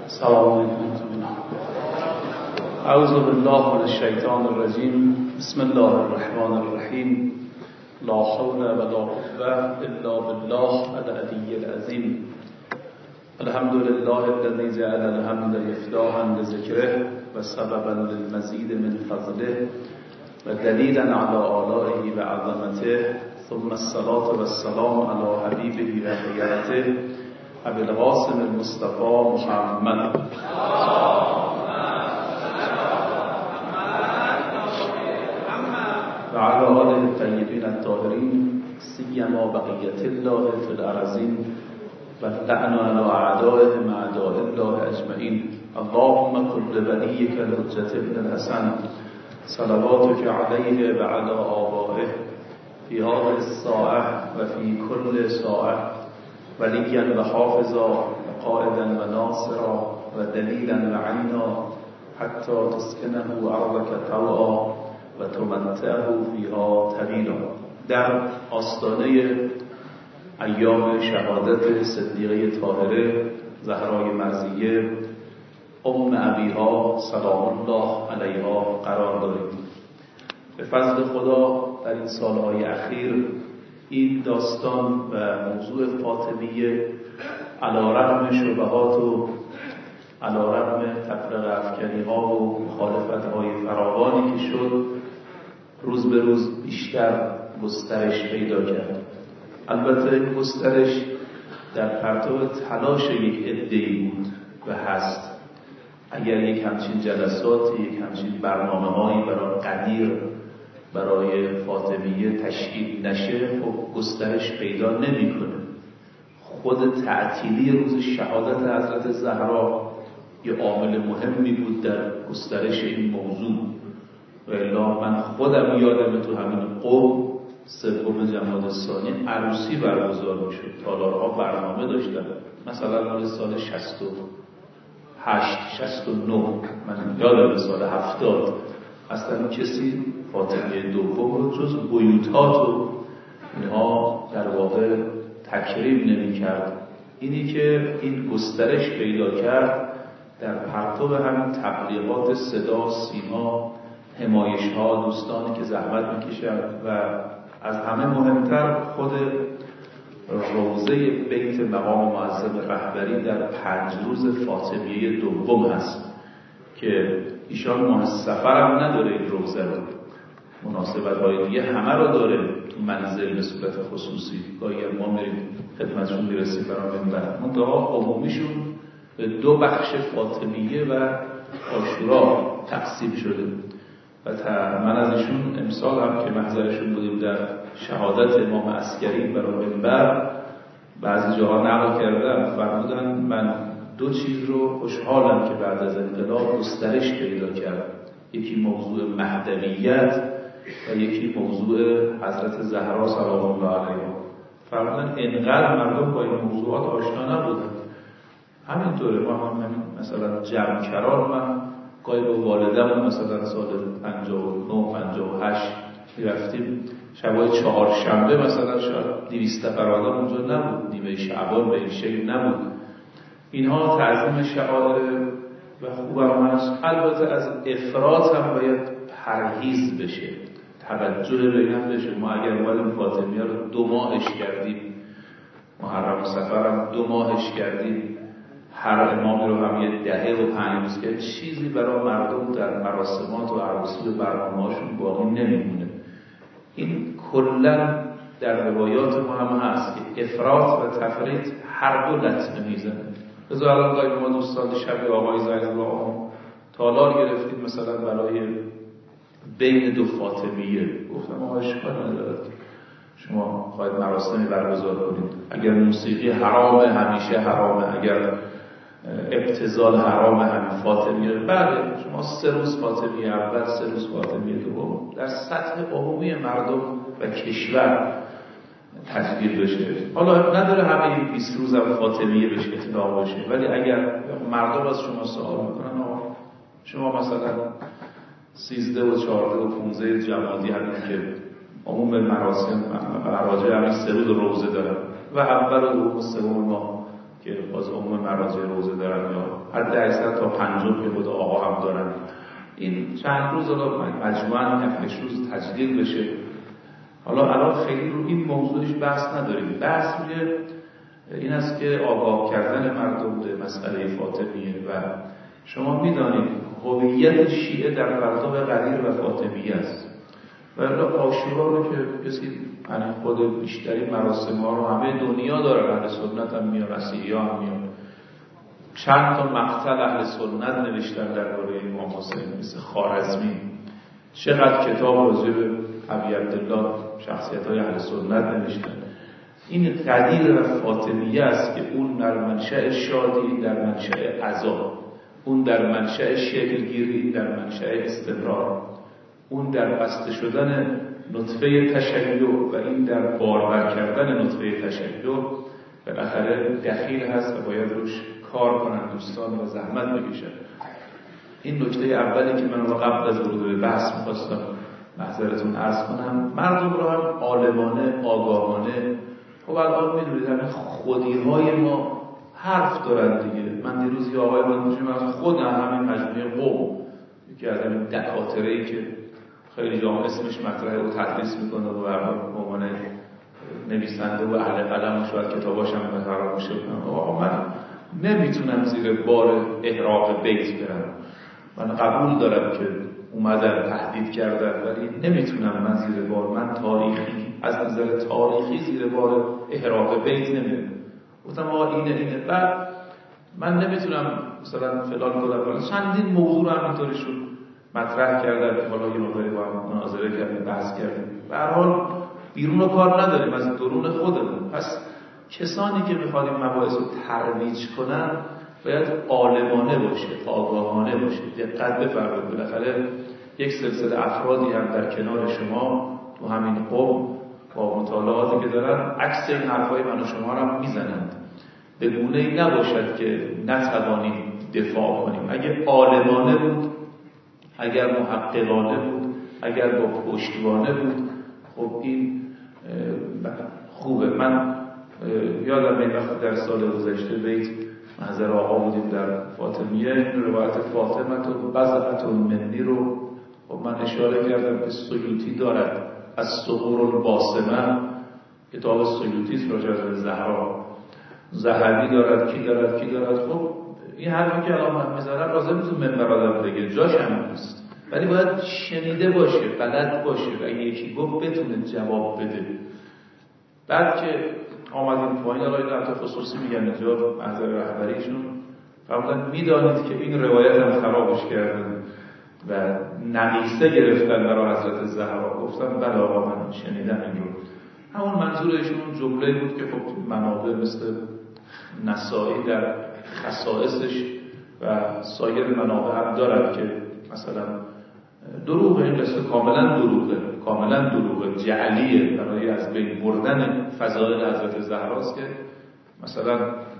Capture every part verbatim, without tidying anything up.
السلام علیکم. اعوذ بالله من الشیطان الرجیم. بسم الله الرحمن الرحیم. لا حول ولا قوة الا بالله العلی العظیم. الحمد لله الذي جعل الحمد مفتاحا لذکره و سببا للمزید من فضله و دلیلا علی آلائه و عظمته، ثم الصلاة والسلام علی حبیبه و خیرته ابی القاسم المصطفى محمد و علی آله الطیبین الطاهرین، سیما بقیة الله فی الارضین و لعن علی اعدائهم اعداء الله اجمعین. اللهم کن لولیک الحجة ابن الحسن صلواتك علیه و علی آبائه فی هذه الساعة و فی کل ساعة ولیا و حافظا و قائدا و ناصرا و دلیلا و عینا حتی تسکنه ارضک طوعا و تمتعه فیها طویلا. در آستانه ایام شهادت صدیقه طاهره زهرای مرضیه ام ابیها سلام الله علیها قرار داریم. به فضل خدا در این سالهای اخیر این داستان و موضوع فاطمیه علیرغم شبهات و علیرغم تفرقه افکنی ها و مخالفت های فراوانی که شد، روز به روز بیشتر گسترش پیدا کرد. البته این گسترش در پرتو تلاش یک عده‌ای بود و هست. اگر یک همچین جلساتی، یک همچین برنامه‌هایی برای قدیر برای فاطمیه تشکیل نشه، خب گسترش پیدا نمی‌کنه. خود تعطیلی روز شهادت حضرت زهرا یه عامل مهمی بود در گسترش این موضوع. و الا من خودم یادم تو همین قوم سوم جمادی الثانی عروسی برگزار می‌شد. تالارها برنامه داشتن، مثلا مال سال شصت و هشت شصت و نه، من یادم سال هفتاد اصلا کسی فاطمیه دوم رو جز بیوتات و اینها در واقع تکریم نمی کرد. اینی که این گسترش پیدا کرد در پرتو همین تبلیغات صدا سیما، حمایش ها، دوستانی که زحمت میکشن و از همه مهمتر خود روضه بیت مقام معظم رهبری در پنج روز فاطمیه دوم هست که ایشان ماه سفر هم نداره. این روضه رو مناسبت های دیگه همه رو داره تو منزل به صورت خصوصی. گاهی ما میریم خدمتشون میرسیم برای منبر، منتها عمومیشون به دو بخش فاطمیه و عاشورا تقسیم شده. و من از ایشون امسال هم که محضرشون بودیم در شهادت امام عسکری برای منبر، بعضی جاها نقل کردم، فرمودن من دو چیز رو خوشحالم که بعد از انقلاب گسترش پیدا کرد. یکی موضوع مهدویت و یکی موضوع حضرت زهرا سلام الله علیها. فرمودن انقدر مردم با این موضوعات آشنا نبودن. همینطوره ما هم همین مثلا جمع‌کران، من گاهی با والدم مثلا سال پنجاه و نه پنجاه و هشت میرفتیم، شبای چهارشنبه مثلا شاید دویست نفر آدم اونجا نبود، نیمه شعبان به این شکل نبود. اینها تعظیم شعائر و خوبم هست. البته از افراط هم باید پرهیز بشه، توجه به این بشه. ما اگر اومدیم فاطمیه رو دو ماهش کردیم، محرم و سفر هم دو ماهش کردیم، هر امامی رو هم یه دهه و پنج روز کرد، چیزی برای مردم در مراسمات و عروسی و برنامه‌هاشون باقی نمیمونه. این کلا در روایات ما هم هست که افراط و تفریط هر دو لطمه میزنه. بذار الان گاهی ما دوستان شب آقای زنگرا تالار گرفتیم مثلا برای بین دو فاطمیه، گفتم آقا اشکال نداره شما خواهید مراسمی برگزار کنید، اگر موسیقی حرامه همیشه حرامه، اگر ابتذال حرامه همین فاطمیه، بله شما سه روز فاطمیه اول، سه روز فاطمیه دوم در سطح عمومی مردم و کشور تجلیل بشه. حالا نداره همه بیست روز هم فاطمیه بشه اتفاق بشه، ولی اگر مردم از شما سوال میکنن شما مثلا سیزده و چهارده و پونزده جمادی همین که عموم مراسم مراجع همین سه روز روزه دارن و اول و دوم و سوم ماه که باز عموم مراجع روزه دارن یا حد اکثر تا پنجم که خود آقا هم دارن. این چند روز حالا مجموعاً هفتش روز تجدید بشه. حالا الان خیلی رو این موضوعش بحث نداریم. بحث روی این است که آگاه کردن مردم به مسئله فاطمیه و شما میدانید هویت شیعه در پرتاب قدیر و فاطمیه است. و عاشورا رو که کسی یعنی خود بیشتری مراسم ها رو همه دنیا داره، اهل سنت هم میان، مسیحی ها هم میان. چند تا مقتل اهل سنت نوشتن درباره امام حسین، مثل خوارزمی. چقدر کتاب راجع به ابی عبدالله شخصیت های اهل سنت نوشتن. این قدیر و فاطمیه است که اون در منشأ شادی، در منشأ عذاب، اون در منشأ شکلگیری، در منشأ استمرار، اون در بسته شدن نطفه تشیع و این در بارور کردن نطفه تشیع بالاخره دخیل هست و باید روش کار کنن دوستان و زحمت بکشن. این نکته اولی که من رو قبل از ورود به بحث می‌خواستم محضرتون عرض کنم. مردم رو هم عالمانه، آگاهانه، خب الان میدونید همین خودی‌های ما حرف دارن دیگه. من دیروز یه آقای من میشم از خودم همین مجموعه قوم، یکی از همین دکاتره‌ای که خیلی جا اسمش مطرحه و تدریس میکنه و برای عنوان نویسنده و اهل قلم شاید کتاباش هم قرار بشه. آقا من نمیتونم زیر بار احراق بیت برم. من قبول دارم که اومدن تهدید کردن ولی نمیتونم من زیر بار، من تاریخی از نظر تاریخی زیر بار احراق بیت نمیرم. گفتم آقا اینه اینه بعد من نمیتونم مثلا فلان کنم. چندین موضوع رو همینطوری شد مطرح کردن. حالا یه مقداری با هم مناظره کردیم، بحث کردیم. به هر حال بیرون کار نداریم، از درون خودمون. پس کسانی که میخواد این مباحث رو ترویج کنن باید عالمانه باشه، آگاهانه باشه، دقت بفرمایید. بالاخره یک سلسله افرادی هم در کنار شما تو همین قوم با مطالعاتی که دارن عکس این حرفای من و شما رو هم میزنند. به گونه‌ای نباشد که نتوانیم دفاع کنیم. اگه عالمانه بود، اگر محققانه بود، اگر با پشتوانه بود، خب این خوبه. من یادم این وقت در سال گذشته بیت محضر آقا بودیم در فاطمیه، این روایت فاطمه و بزعت منی رو خب من اشاره کردم که سیوطی دارد از ثغور الباسمه، کتاب سیوطی راجع به زهرا، ذهبی دارد، کی دارد کی دارد. خب این حرفی که الان من میذارم لازم نیست منبر آدم بگه، جاش هم نیست، ولی باید شنیده باشه، بلد باشه و یکی گفت بتونه جواب بده. بعد که آمدیم پایین، الان این حتی خصوصی میگن اینجا محضر رهبریشون فرمودن میدانید که این روایت هم خرابش کردن و نقیصه گرفتن برای حضرت زهرا. گفتم بله آقا من شنیدم این رو. همون منظورشون جمله بود که خب منابع مثل نسائی در خصائصش و سایر منابع هم دارد که مثلا دروغه، این قصه کاملا دروغه، کاملا دروغه، جعلیه برای از بین بردن فضایل حضرت زهراست که مثلا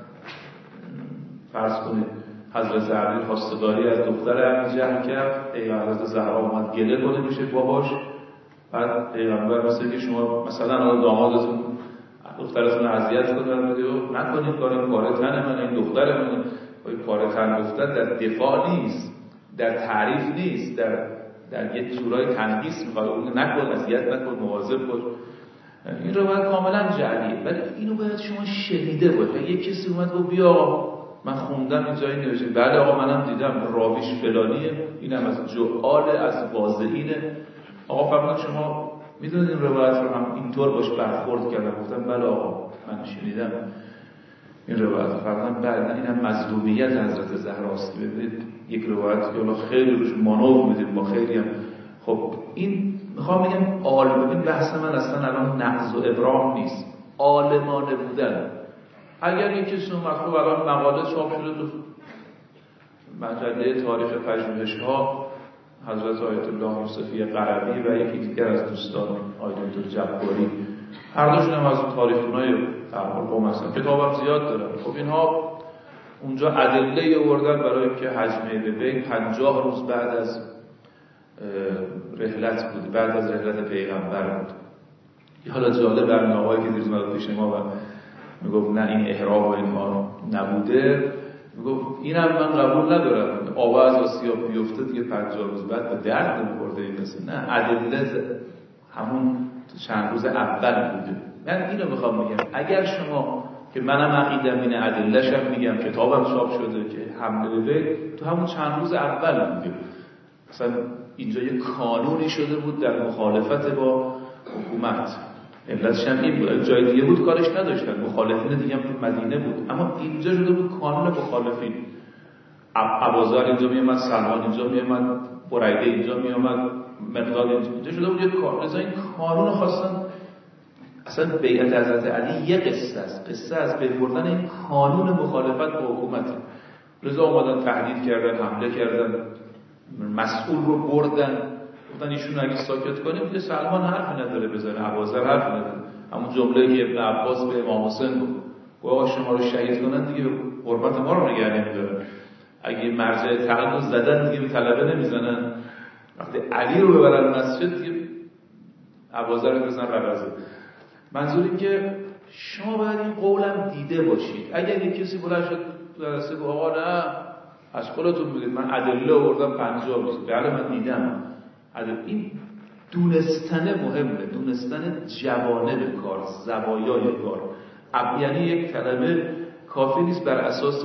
فرض کنید حضرت علی خواستگاری از دختر ابی جهل کرد، ای حضرت زهرا اومد گله کنه میشه باباش، بعد پیغمبر مثل که شما مثلا دامادتون دخترتون اذیت کنه بده نکنید کار کار تن من، این دختر من، این کار تن گفتن در دفاع نیست، در تعریف نیست، در در یک جورای تنقیص میخواد اون نکن، اذیت نکن، مواظب باش. این روایت کاملا جعلیه، ولی اینو باید شما شنیده باشه. یک کسی اومد گفت بیا من خوندم این جایی نوشته، بله آقا منم دیدم راویش فلانیه، اینم از جعال از واضعینه. آقا فرمودن شما میدونید این روایت رو هم اینطور باش برخورد کردم. گفتم بله آقا من شنیدم این روایت. فرمودن بله اینم مظلومیت حضرت زهراست. ببینید یک روایت که حالا خیلی روش مانور میدیم با خیلی هم. خب این میخوام بگم عالم، ببین بحث من اصلا الان نقض و ابرام نیست، عالمانه بودن. اگر یکی کسی اومد خب الان مقاله چاپ شده تو مجله تاریخ پژوهش‌ها حضرت آیت الله یوسفی قربی و یکی دیگر از دوستان آیت الله جباری، هر دوشون هم از تاریخ‌خونای تحول قوم هستن، کتابم زیاد دارن. خب اینها اونجا ادله آوردن برای اینکه حجمه به بیت پنجاه روز بعد از رحلت بود، بعد از رحلت پیغمبر بود. حالا جالب برنامه آقایی که دیروز اومد پیش ما و میگفت نه این احرام و اینها نبوده، میگفت اینم من قبول ندارم، آب از آسیاب بیفته دیگه پنجاه روز بعد به درد نمیخورده این قصه. نه، ادله همون چند روز اول بوده. من اینو میخوام بگم اگر شما که منم عقیدم اینه، ادله‌ش هم میگم، کتابم چاپ شده که حمله به تو همون چند روز اول بوده. مثلا اینجا یه کانونی شده بود در مخالفت با حکومت، علتش هم این بود. جای دیگه بود کارش نداشتن، مخالفین دیگه هم تو مدینه بود، اما اینجا شده بود کانون مخالفین. ابوذر اینجا میومد، سلمان اینجا میومد، بریده اینجا میومد، مقداد اینجا شده بود. یه کار از این کانون خواستن. اصلا بیعت حضرت علی یه قصه است، قصه از بین بردن این قانون مخالفت با حکومت. رضا اومدن تهدید کردن، حمله کردن، مسئول رو بردن، گفتن ایشون اگه ساکت کنیم دیگه سلمان حرفی نداره بزنه، ابوذر حرفی نداره. همون جمله که ابن عباس به امام حسین گفت، گفت شما رو شهید کنن دیگه حرمت ما رو نگه نمی‌دارن، اگه مرجع تقدس زدن دیگه به طلبه نمیزنن، وقتی علی رو ببرن مسجد دیگه ابوذر رو بزنن رقصه. منظور این که شما باید این قولم دیده باشید. اگر یک کسی بلند شد درسته گفت آقا نه از خودتون بگید من ادله آوردم پنجاه روز، بله من دیدم. این دونستن مهمه، دونستن جوانب کار، زوایای کار. یعنی یک کلمه کافی نیست بر اساس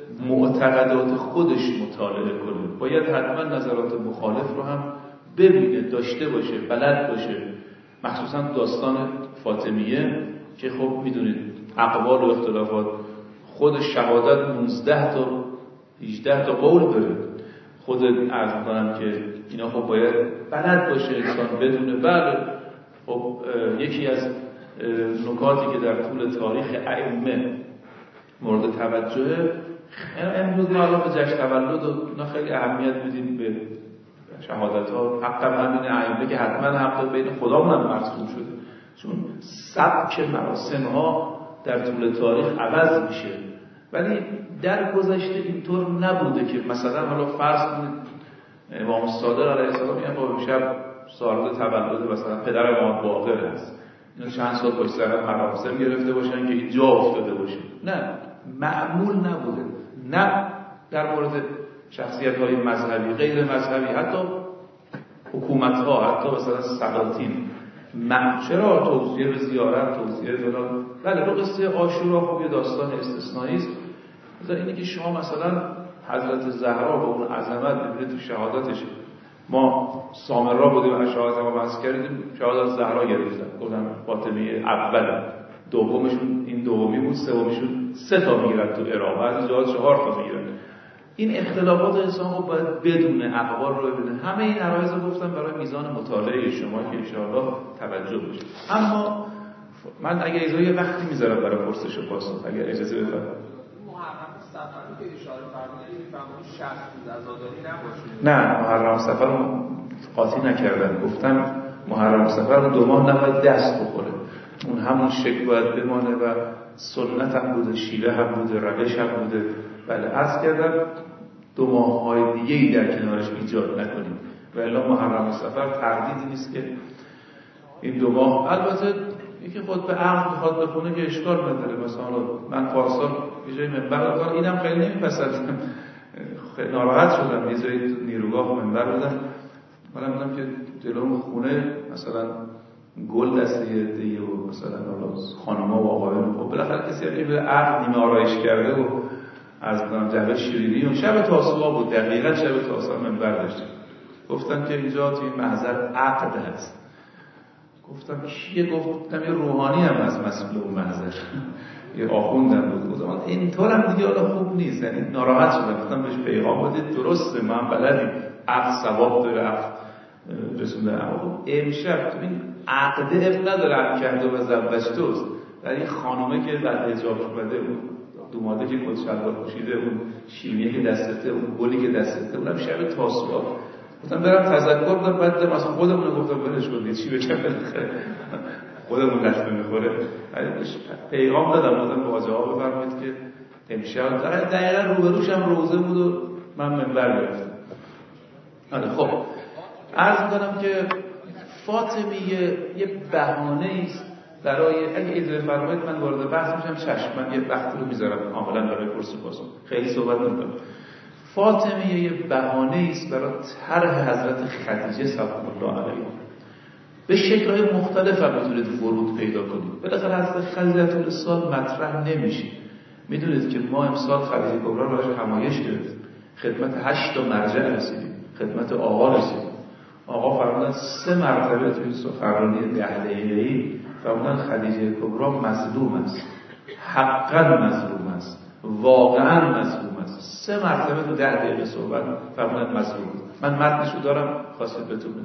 معتقدات خودش مطالعه کنه، باید حتما نظرات مخالف رو هم ببینه، داشته باشه، بلد باشه. مخصوصا داستان فاطمیه که خب میدونید اقوال و اختلافات، خود شهادت نوزده تا هجده تا قول داره. خود عرض می‌کنم که اینا خب باید بلد باشه انسان بدونه. بله خب یکی از نکاتی که در طول تاریخ ائمه مورد توجهه، امروز ما الان به جشن تولد و اینا خیلی اهمیت میدیم به شهادت ها، حق همین ائمه که حتما حق بین خدامون هم مرسوم شده، چون سبک مراسم ها در طول تاریخ عوض میشه. ولی در گذشته اینطور نبوده که مثلا حالا فرض کنید امام صادق علیه السلام میگن با شب سالروز تولد مثلا پدر امام باقر هست، اینا چند سال پشت سر هم مراسم گرفته باشن که اینجا افتاده باشه. نه، معمول نبوده. نه در مورد شخصیت های مذهبی، غیر مذهبی، حتی حکومت ها، حتی مثلا سلاطین، من چرا توصیه به زیارت، توصیه به بله رو قصه عاشورا خوب یه داستان استثنایی است. مثلا اینه که شما مثلا حضرت زهرا با اون عظمت ببینید تو شهادتش، ما سامرا بودیم و شهادت ما بحث کردیم، شهادت زهرا گرفتن، گفتم فاطمیه اول، دومشون این دومی بود، سومیشون سه تا میگیرن تو عراق، بعضی جاها چهار تا میگیرن. این اختلافات انسان رو باید بدونه، اقوال رو ببینه. همه این عرایض رو گفتم برای میزان مطالعه شما که ان شاءالله توجه بشه. اما من اگه اجازه یه وقتی میذارم برای پرسش و پاسخ، اگر اجازه بدید. محرم سفر که اشاره فرمودید فرمودید شخص عزاداری نباشه. نه، محرم سفر رو قاطی نکردم، گفتم محرم سفر رو دو ماه نباید دست بخوره، اون همون شکل باید بمانه و سنت هم بوده، شیوه هم بوده، روش هم بوده. بله عرض کردم دو ماه های دیگه ای در کنارش ایجاد نکنیم و الا محرم سفر تردیدی نیست که این دو ماه. البته یکی خود به عقل میخواد بخونه که اشکال نداره. مثلا من پارسال یه جای منبر بودم، اینم خیلی نمیپسندم، خیلی ناراحت شدم، یه جای نیروگاه منبر بودم، منم بودم که جلوم خونه مثلا گل دسته دیگه و مثلا خانم‌ها و آقایون، خب بالاخره کسی که به عقل نیمه آرایش کرده و از کنم جبه شیرینی و شب تاسوعا بود، دقیقا شب تاسوعا منبر داشتیم، گفتم که اینجا توی محضر عقد هست. گفتم کیه؟ گفتم یه روحانی هم از مسئول اون محضر، یه آخوندم بود. گفتم اینطور هم دیگه حالا خوب نیست، یعنی ناراحت شدم. گفتم بهش پیغام بدید درسته، ما هم بلدیم عقد ثواب داره، عقد رسونده، اما امشب تو این عقده اب نداره، هم کرده و زبشته است. در این خانومه که بعد حجاب شده، اون دوماده که خود شلوار پوشیده، اون شیرینی که دستته، اون گلی که دستته، اونم شب تاسوعا. گفتم برم تذکر بدم، بعد مثلا خودمون گفتم ولش کنید چی بگم، بالاخره خودمون لطمه میخوره. پیغام دادم، گفتم واژه ها بفرمایید که امشب دقیقاً روبروش هم روزه بود و من منبر گرفتم. خب عرض کنم که فاطمیه یه بهانه است برای اگه اجازه فرمایید من وارد بحث میشم، چشم من یه وقتی رو میذارم کاملا برای پرسش پاسخ، خیلی صحبت نمی‌کنم. فاطمه یه بهانه است برای طرح حضرت خدیجه سلام الله علیها. به شکل‌های مختلف هم میتونید ورود پیدا کنید. بالاخره حضرت خدیجه طول سال مطرح نمیشه. میدونید که ما امسال خدیجه کبرا رو راجع همایش کردیم، خدمت هشت تا مرجع رسیدیم، خدمت آقا رسیدیم. آقا فرمودن سه مرتبه توی سخنرانی ده دقیقه‌ای فرمودن خدیجه کبرا مظلوم است، حقاً مظلوم است، واقعاً مظلوم است. سه مرتبه تو ده دقیقه صحبت فرمودن مظلوم است. من متنشو دارم، خواستید بتونید.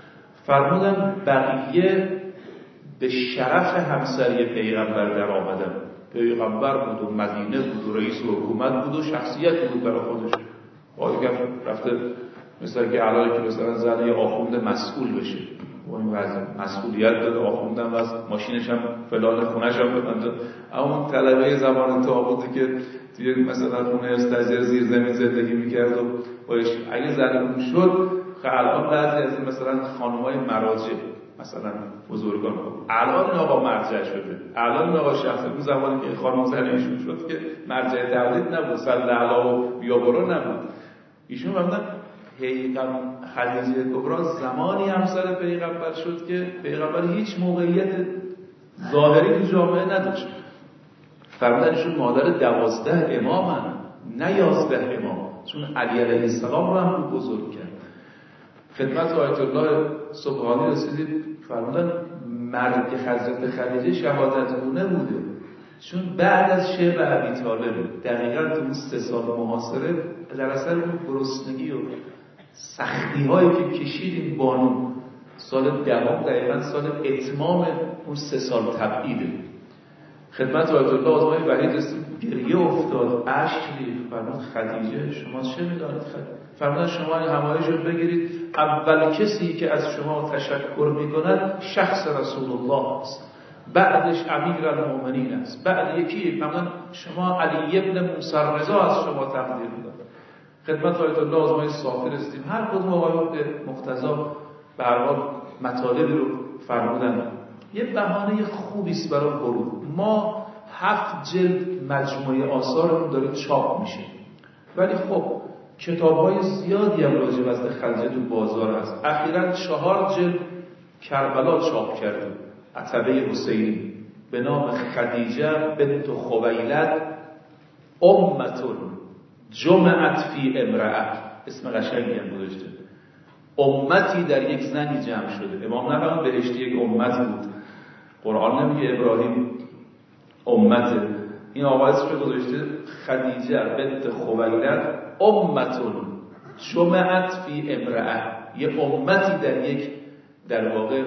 فرمودن بقیه به شرف همسری پیغمبر در آمدن. پیغمبر بود و مدینه بود و رئیس حکومت بود و شخصیت بود برای خودش. آقا که رفته مثلا که علاوه که مثلا زن یه آخوند مسئول بشه و این وضع مسئولیت داره، آخوندم از ماشینش هم فلان خونش هم بکنده. اما اون طلبه زمان تابوتی که توی مثلا خونه استاجر زیر زمین زندگی میکرد و باش اگه زن شد، الان بعضی از مثلا خانمای مراجع مثلا بزرگان الان این آقا مرجع شده، الان این آقا شخص اون زمانی که خانم زن ایشون شد که مرجع تولید نبود، صلی علی و بیا برو نبود. ایشون فرمودن پیغمبر خدیجه کبرا زمانی همسر پیغمبر شد که پیغمبر هیچ موقعیت ظاهری تو جامعه نداشت. فرمودن ایشون مادر دوازده امامن، نه یازده امام، چون علی علیه السلام رو هم رو بزرگ کرد. خدمت آیت الله سبحانی رسیدیم، فرمودن مرگ حضرت خدیجه شهادتگونه بوده، چون بعد از شعب ابی طالب دقیقاً تو اون سه سال محاصره در اثر اون گرسنگی و سختی هایی که کشیدیم بانو سال دهم دقیقاً سال اتمام اون سه سال تبعیده. خدمت آیت الله آزمای وحید رسید، گریه افتاد، اشک ریخت. فرمود خدیجه شما چه میدانید؟ فرمودن شما این همایش رو بگیرید، اول کسی که از شما تشکر میکند شخص رسول الله است، بعدش امیرالمومنین است، بعد یکی فرمودن شما علی ابن موسی رضا از شما تقدیر میداد. خدمت آیت الله آزمای صافی رسیدیم، هر کدوم آقایان به مقتضا به هر حال مطالبی رو فرمودن. یه بهانه خوبی است برای ورود. ما هفت جلد مجموعه آثارمون داره چاپ میشه، ولی خب کتاب‌های زیادی هم راجع به حضرت خدیجه تو بازار هست. اخیراً چهار جلد کربلا چاپ کردیم، عتبه حسینی، به نام خدیجه بنت خویلد امتون جمعت فی امرأه. اسم قشنگی هم گذاشته، امتی در یک زنی جمع شده. امام نفهم بهشتی یک امت بود، قرآن نمیگه ابراهیم امته، این آقایش رو گذاشته خدیجه بنت خویلد امتون جمعت فی امرأه، یه امتی در یک در واقع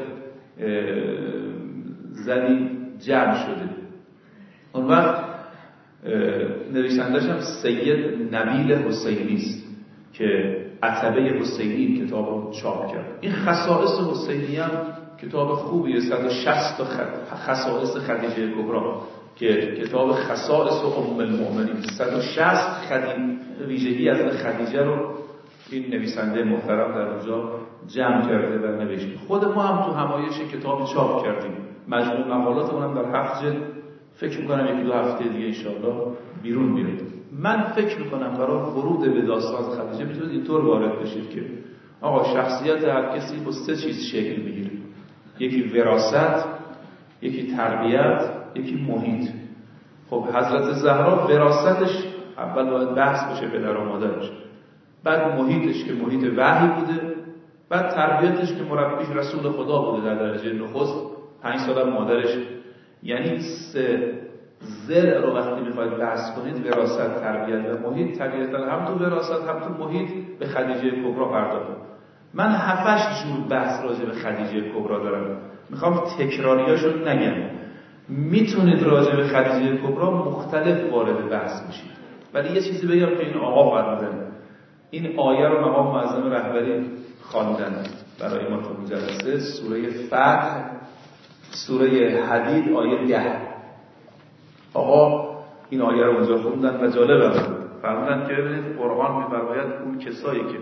زنی جمع شده. اون وقت نویسندش هم سید نبیل حسینی است که عتبه حسینی کتاب رو چاپ کرد. این خصائص حسینی هم کتاب خوبیه، صد و شصت تا خصائص خدیجه کبرا که کتاب خصائص ام المؤمنین، صد و شصت خدیجه ویژگی از خدیجه رو این نویسنده محترم در اونجا جمع کرده و نوشته. خود ما هم تو همایش کتاب چاپ کردیم، مجموع مقالاتمون هم در هفت جلد، فکر میکنم یکی دو هفته دیگه انشاءالله بیرون میره. من فکر میکنم برای ورود به داستان خدیجه میتونید اینطور وارد بشید که آقا شخصیت هر کسی با سه چیز شکل میگیره، یکی وراثت، یکی تربیت، یکی محیط. خب حضرت زهرا وراثتش اول باید بحث بشه پدر و مادرش، بعد محیطش که محیط وحی بوده، بعد تربیتش که مربیش رسول خدا بوده در درجه نخست، پنج سال مادرش. یعنی سه زرع رو وقتی میخواید بحث کنید، وراثت، تربیت و محیط، طبیعتا هم تو وراثت هم تو محیط به خدیجه کبرا پرداختم. من هفتش جور بحث راجع به خدیجه کبرا دارم، میخوام تکراریاشو نگم. میتونید راجع به خدیجه کبرا مختلف وارد بحث بشید، ولی یه چیزی بگم که این آقا فرمودن، این آیه رو مقام معظم رهبری خواندن برای ما تو جلسه، سوره فتح، سوره حدید آیه ده. آقا این آیه رو اونجا خوندن و جالب بود. فرمودن که ببینید قرآن می‌فرماید اون کسایی که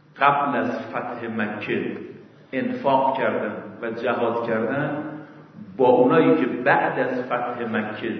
قبل از فتح مکه انفاق کردن و جهاد کردن با اونایی که بعد از فتح مکه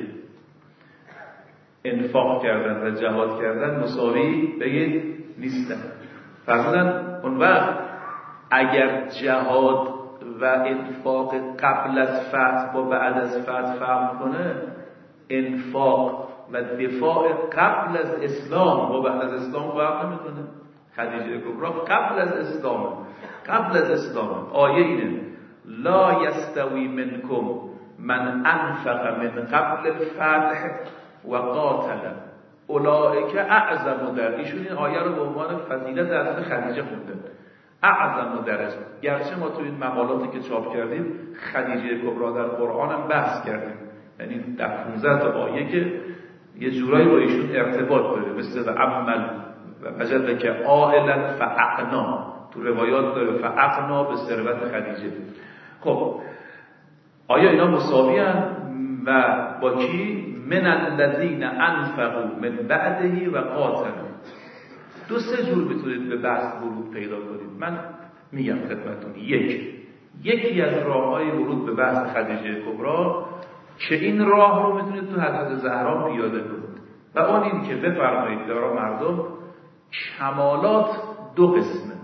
انفاق کردن و جهاد کردن مساوی بگید نیستن. فرمودن اون وقت اگر جهاد و انفاق قبل از فتح با بعد از فتح فرق کنه، انفاق و دفاع قبل از اسلام با بعد از اسلام فرق نمیکنه. خدیجه کبرا قبل از اسلام قبل از اسلام آیه اینه لا یستوی منکم من انفق من قبل الفتح و قاتل اولئک اعظم درجه. ایشون این آیه رو به عنوان فضیلت از خدیجه خوندن، اعظم درجه. گرچه ما تو این مقالاتی که چاپ کردیم خدیجه کبرا در قرآن هم بحث کردیم، یعنی در پانزده تا آیه که یه جورایی با ایشون ارتباط داره، مثل و عمل و وجد که عائلا فاقنا، تو روایات داره فاقنا به ثروت خدیجه. خب آیا اینا مساوی هستند و با کی؟ من الذین انفقوا من بعده و قاتلوا. دو سه جور میتونید به بحث ورود پیدا کنید. من میگم خدمتتون یک یکی از راههای ورود به بحث خدیجه کبرا که این راه رو میتونید تو حضرت زهرا پیاده کنید و اون این که بفرمایید دارا مردم کمالات دو قسمه،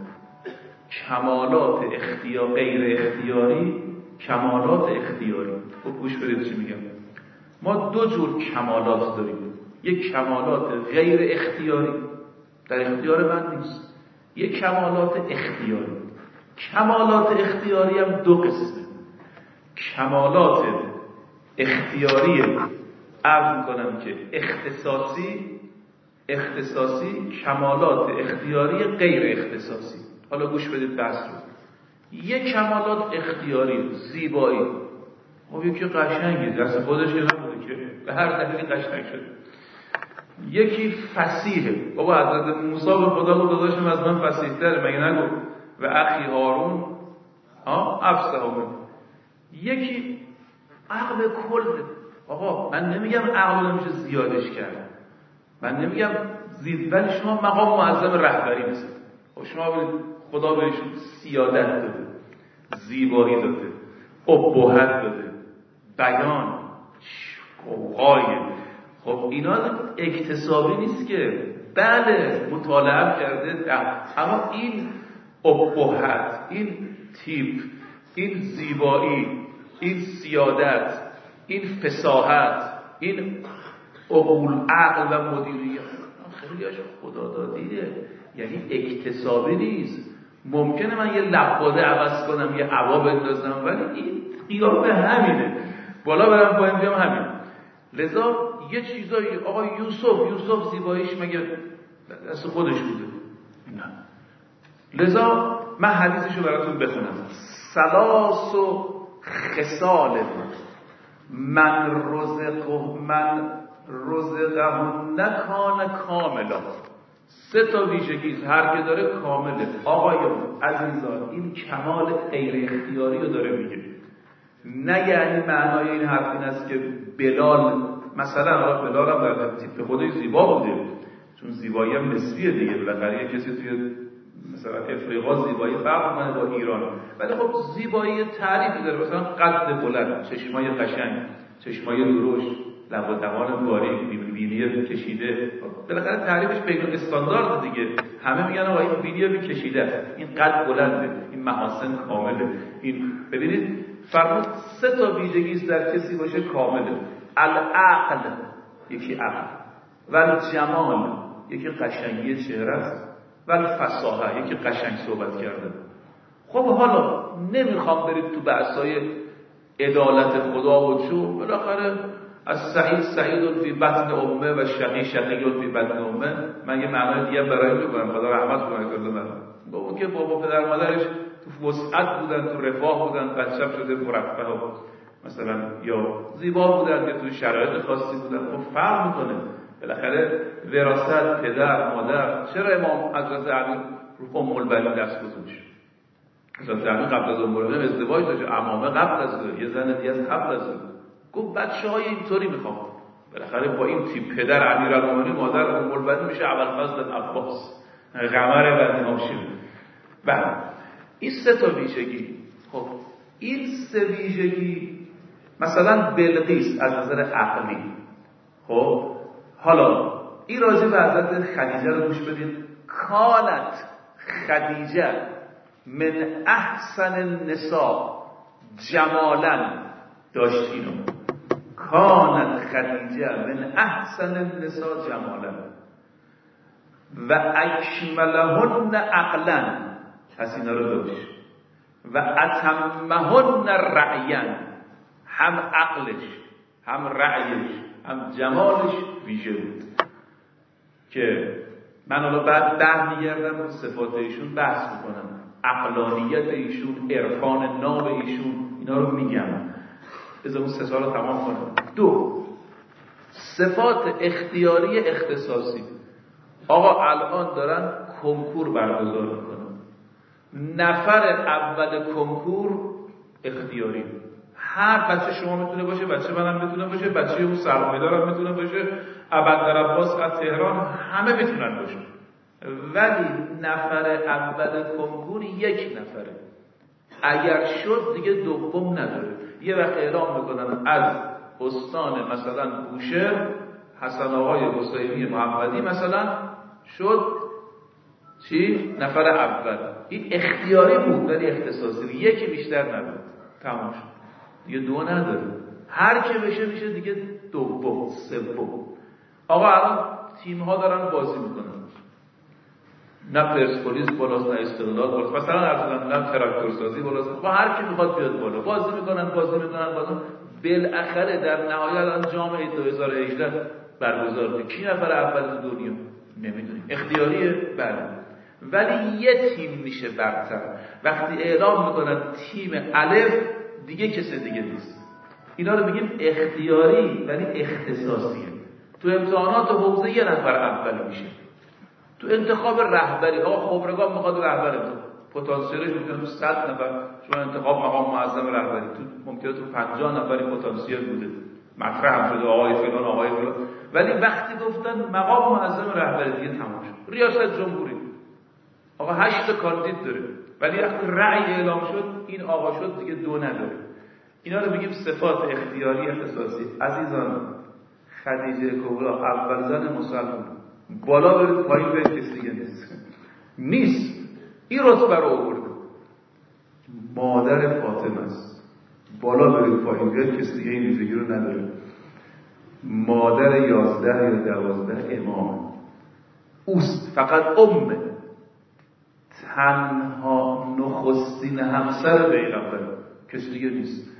کمالات اختیار غیر اختیاری، کمالات اختیاری. خب گوش بدید چی میگم. ما دو جور کمالات داریم، یک کمالات غیر اختیاری در اختیار من نیست، یک کمالات اختیاری. کمالات اختیاری هم دو قسمه. کمالات اختیاری عرض میکنم که اختصاصی اختصاصی کمالات اختیاری غیر اختصاصی. حالا گوش بدید بحث رو. یک کمالات اختیاری زیبایی، خب یکی قشنگه دست خودش که نبوده که به هر دلیلی قشنگ شده. یکی فصیحه، بابا حضرت موسی به خدا گفت داداشم از من فصیح‌تره مگه نگو و اخی هارون ها افصح من. یکی عقل کل. آقا من نمیگم عقل نمیشه زیادش کرد، من نمیگم زید، ولی شما مقام معظم رهبری مثل خب شما ببینید خدا بهشون سیادت داده، زیبایی داده، ابهت داده، بیان، قوقای. خب اینا اکتسابی نیست که، بله مطالعه کرده، اما این ابهت، این تیپ، این زیبایی، این سیادت، این فصاحت، این عقول عقل و مدیریت خیلیاش خدادادیه، یعنی اکتسابی نیست. ممکنه من یه لباده عوض کنم، یه عوا بندازم، ولی این قیافه همینه، بالا برم پایین بیام همین. لذا یه چیزایی آقا یوسف یوسف زیباییش مگه دست خودش بوده؟ نه. لذا من حدیثشو براتون بخونم. سلاس و خصال من رزق من رزقهن کان کاملا. سه تا ویژگی هر که داره کامله. آقایون عزیزان این کمال غیر اختیاری رو داره میگه، نه یعنی معنای این حرف این است که بلال مثلا، آقا بلال هم در تیپ خودش زیبا بوده، چون زیبایی هم نسبیه دیگه، بالاخره یه کسی توی مثلا افریقا زیبایی فرق می‌کنه با ایران، ولی خب زیبایی تعریفی داره، مثلا قد بلند، چشمای قشنگ، چشمای درشت، لب و دهان باریک، بینی کشیده، بالاخره تعریفش بین استاندارد دیگه. همه میگن آقا این بینی کشیده، این قد بلنده، این محاسن کامله. این ببینید فرمود سه تا ویژگی است در کسی باشه کامله. العقل، یکی عقل، و الجمال، یکی قشنگی چهره است، و الفصاحه، یکی قشنگ صحبت کرده. خب حالا نمیخوام برید تو بحثای عدالت خدا و چو، بالاخره از سعید سعید فی بطن امه و شقی شقی فی بطن امه. من یه معنای دیگه برای میکنم، خدا رحمت کنه کلا من با اون که بابا پدر مادرش تو وسعت بودن، تو رفاه بودن، بچه‌م شده مرفه ها مثلا، یا زیبا بودن یا تو شرایط خاصی بودن، خب فرق میکنه بالاخره وراثت پدر مادر. چرا امام حضرت علی رو ام البنین دست گذاشت؟ حضرت علی قبل از ام البنین ازدواج داشت، عمامه قبل از او، یه زن دیگه از قبل از او. گفت بچه‌های اینطوری میخوام، بالاخره با این تیپ پدر امیرالمومنین، مادر ام البنین میشه ابوالفضل عباس قمر بنی هاشم. بعد این سه تا ویژگی، خب این سه ویژگی مثلا بلقیس از نظر عقلی. خب حالا این راجع به حضرت خدیجه رو گوش بدید. کانت خدیجه من احسن النساء جمالا، داشت اینو، کانت خدیجه من احسن النساء جمالا و اکملهن عقلا، پس اینا رو داشت، و اتمهن رعیا، هم عقلش هم رعیش هم جمالش ویژه بود. که من حالا بعد ده میگردم رو صفات ایشون بحث میکنم، عقلانیت ایشون، عرفان ناب ایشون، اینا رو میگم. بذار اون سه سال رو تمام کنم. دو، صفات اختیاری اختصاصی. آقا الان دارن کنکور برگزار میکنن، نفر اول کنکور اختیاری، هر بچه شما میتونه باشه، بچه منم میتونه باشه، بچه اون سرمایه‌دارم میتونه باشه، ابوالعباس از تهران، همه میتونن باشه، ولی نفر اول کنکور یک نفره. اگر شد دیگه دوم نداره. یه وقت اعلام میکنن از استان مثلا بوشهر حسن آقای حسینی محمدی مثلا شد چی؟ نفر اول. این اختیاری بود ولی اختصاصی، یکی بیشتر نبود، تمام شد دیگه، دو نداره. هر که بشه میشه دیگه دوم سوم. آقا الان تیم ها دارن بازی میکنن، نه پرسپولیس بالاست نه استقلال بالاست، مثلا ارزم نه تراکتور سازی بالاست، با هر کی میخواد بیاد بالا بازی میکنن بازی میکنن بازی بالاخره در نهایت الان جام دو هزار و هجده برگزار میشه. کی نفر اول دنیا نمیدونیم، اختیاریه بله، ولی یه تیم میشه برتر. وقتی اعلام میکنن تیم الف دیگه کسی دیگه نیست. اینا رو میگیم اختیاری ولی اختصاصیه. تو امتحانات حوزه یه نفر اول میشه. تو انتخاب رهبری، آقا خبرگان میخواد رهبر، تو پتانسیلش ممکنه تو صد نفر، شما انتخاب مقام معظم رهبری تو ممکنه تو پنجاه نفری پتانسیل بوده، مطرح هم شده آقای فلان آقای فلان، ولی وقتی گفتن مقام معظم رهبری دیگه تمام شد. ریاست جمهوری آقا هشت کاندید داره، ولی وقتی رأی اعلام شد این آقا شد دیگه دو نداره. اینا رو میگیم صفات اختیاری اختصاصی. عزیزان خدیجه کبرا اول زن مسلمان، بالا برید پایین برید کسی دیگه نیست نیست این رتبه رو آورده. مادر فاطمه است، بالا برید پایین برید کسی دیگه این ویژگی رو نداره. مادر یازده یا دوازده امام اوست، فقط امه، تنها نخستین همسر پیغمبر، کسی دیگه نیست.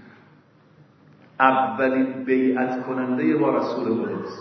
اولین بیعت کننده با رسول خداست.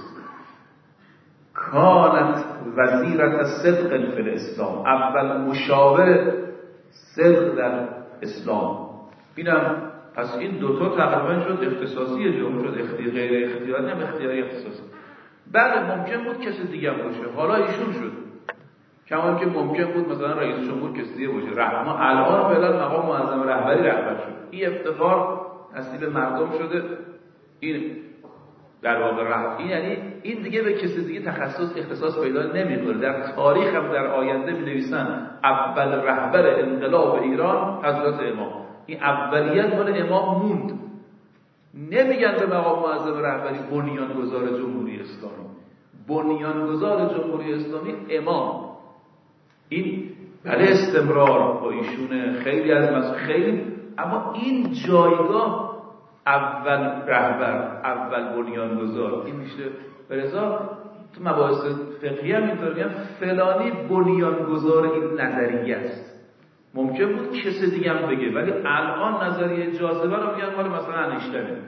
کانت وزیرت صدق فی الاسلام، اول مشاور صدق در اسلام. اینم پس این دوتا تقریبا شد اختصاصی، جمع شد اختیار غیر اختیاری، نه اختیاری اختصاصی. بله ممکن بود کسی دیگه باشه، حالا ایشون شد. کما که ممکن بود مثلا رئیس جمهور کسی دیگه باشه، رحمان الان فعلا مقام معظم رهبری رهبر شد. این افتخار نصیب مردم شده. این در واقع رهبر، این یعنی این دیگه به کسی دیگه تخصص اختصاص پیدا نمیکنه. در تاریخ هم در آینده می‌نویسن اول رهبر انقلاب ایران حضرت امام. این اولیت مال امام موند. نمیگن به مقام معظم رهبری بنیانگذار جمهوری اسلامی. بنیانگذار جمهوری اسلامی امام. این بله استمرار با ایشونه خیلی از مس خیلی، اما این جایگاه اول رهبر، اول بنیانگذار این میشه. برزا تو مباحث فقهی هم اینطور میگن فلانی بنیانگذار این نظریه است. ممکن بود کسی دیگه هم بگه، ولی الان نظریه جاذبه رو میگن مال مثلا انیشتینه.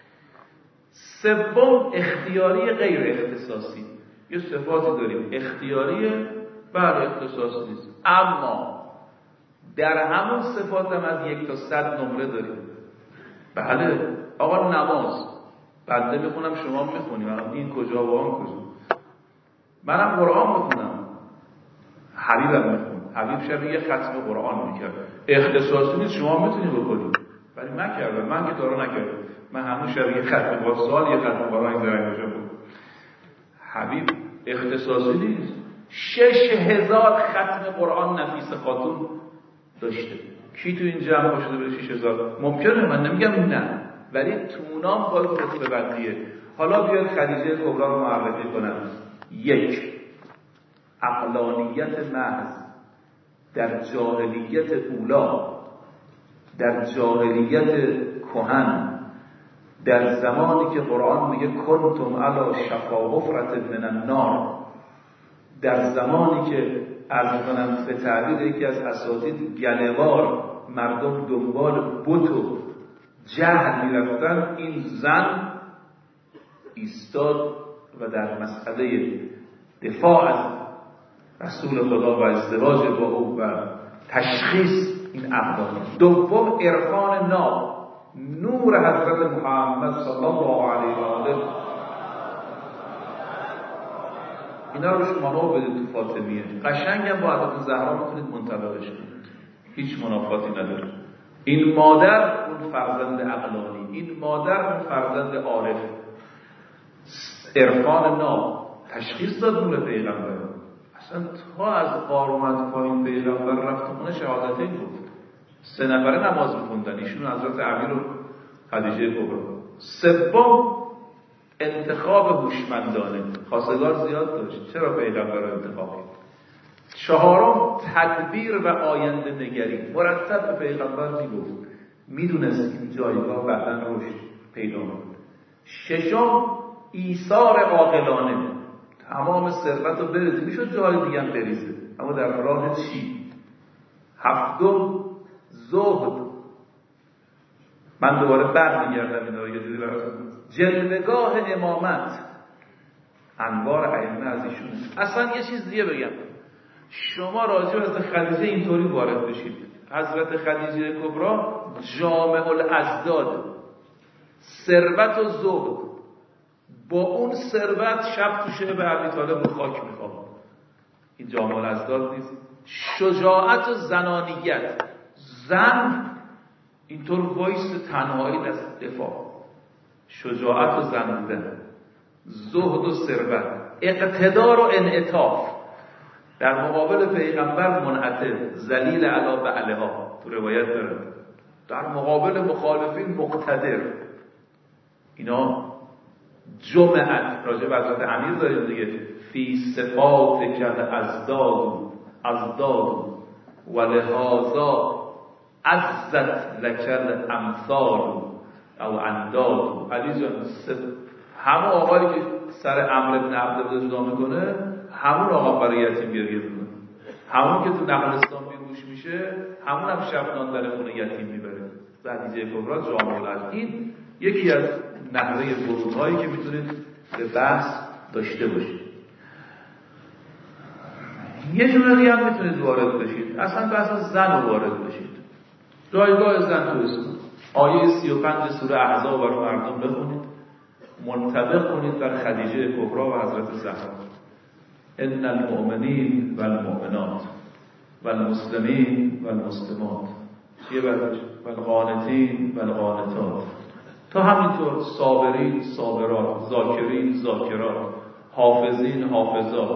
سوم اختیاری غیر اختصاصی. یه صفاتی داریم اختیاریه بله اختصاصی نیست، اما در همون صفات هم از یک تا صد نمره داریم. بله آقا نماز بنده میخونم شما میخونیم، این کجا و آن کجا. منم قرآن میخونم، حبیبم میخون، حبیب شب یه ختم قرآن میکرد، اختصاصی نیست شما میتونی بکنید، ولی من کردم، من که دارو نکردم، من همون شب یه ختم قرآن، سال یه ختم قرآن این درنگ باشم بود. حبیب اختصاصی نیست. شش هزار ختم قرآن نفیس خاتون داشته. کی تو این جمع باشده به شش هزار؟ ممکنه، من نمیگم نه، ولی تو اونام باید رتبه بندیه. حالا بیاید خدیجه کبری رو معرفی کنم. یک، عقلانیت محض در جاهلیت اولا، در جاهلیت کهن، در زمانی که قرآن میگه کنتم علی شفا حفرة من النار، در زمانی که عرض کنم به تعبیر یکی از اساتید گله‌وار مردم دنبال بت و جهل میرفتن، این زن ایستاد و در مسئله دفاع از رسول خدا و ازدواج با او و تشخیص این عقلانی. دوم، عرفان ناب، نور حضرت محمد صلی الله علیه و آله. اینا رو شما رو بدید تو فاطمیه، قشنگ هم با حضرت زهرا میتونید منطبقش کنید، هیچ منافاتی نداره. این مادر اون فرزند عقلانی، این مادر اون فرزند عارف. عرفان ناب تشخیص داد نور پیغمبر. اصلا تا از غار اومد پایین پیغمبر رفت خونه شهادتین گفت. سه نفره نماز می‌خوندن، ایشون حضرت امیر و خدیجه کبری. سوم، انتخاب هوشمندانه، خواستگار زیاد داشت، چرا پیغمبر رو انتخاب کرد؟ چهارم، تدبیر و آینده نگری، مرتب به پیغمبر میگفت، میدونست این جایگاه بعداً رشد پیدا می‌کنه. ششم، ایثار عاقلانه، تمام ثروت رو بریزه، میشد جای دیگه هم بریزه، اما در راه چی؟ هفتم، زهد. من دوباره برمیگردم اینا رو یه جوری براتون. جلوه‌گاه امامت، انوار ائمه از ایشون. اصلا یه چیز دیگه بگم، شما راجع به حضرت خدیجه اینطوری وارد بشید، حضرت خدیجه کبری جامع الازداد، ثروت و زهد، با اون ثروت شب تو شعب ابی طالب رو خاک میخوام. این جامع الازداد نیست. شجاعت و زنانیت، زن اینطور وایس تنهایی از دفاع، شجاعت و زن بودن، زهد و ثروت، اقتدار و انعطاف، در مقابل پیغمبر منعطف، ذلیل علی بعلها، تو روایت داره، در مقابل مخالفین مقتدر. اینا جمعت راجع به حضرت امیر داریم دیگه، فی صفات کل ازداد ازداد و لهذا عزت لکل امثال او انداد. علی جان، همون آقایی که سر عمرو بن عبدالله جدا میکنه، همون آقا برای یتیم گریه میکنه، همون که تو نقلستان بیهوش میشه، همون هم شب نان در خونه یتیم میبره. خدیجه کبری جامع الازداد. این یکی از نحوه ورودهایی که میتونید به بحث داشته باشید. یه جوری هم میتونید وارد بشید، اصلا بحث زن رو وارد بشید، جایگاه زن تو اسلام. آیه سی و پنج سوره احزاب برای مردم بخونید، منطبق کنید بر خدیجه کبری و حضرت زهرا. ان المؤمنین و المؤمنات و المسلمین و المسلمات چیه بعدش؟ و القانتین و القانتات، تا همینطور صابرین صابرات، ذاکرین ذاکرات، حافظین حافظات.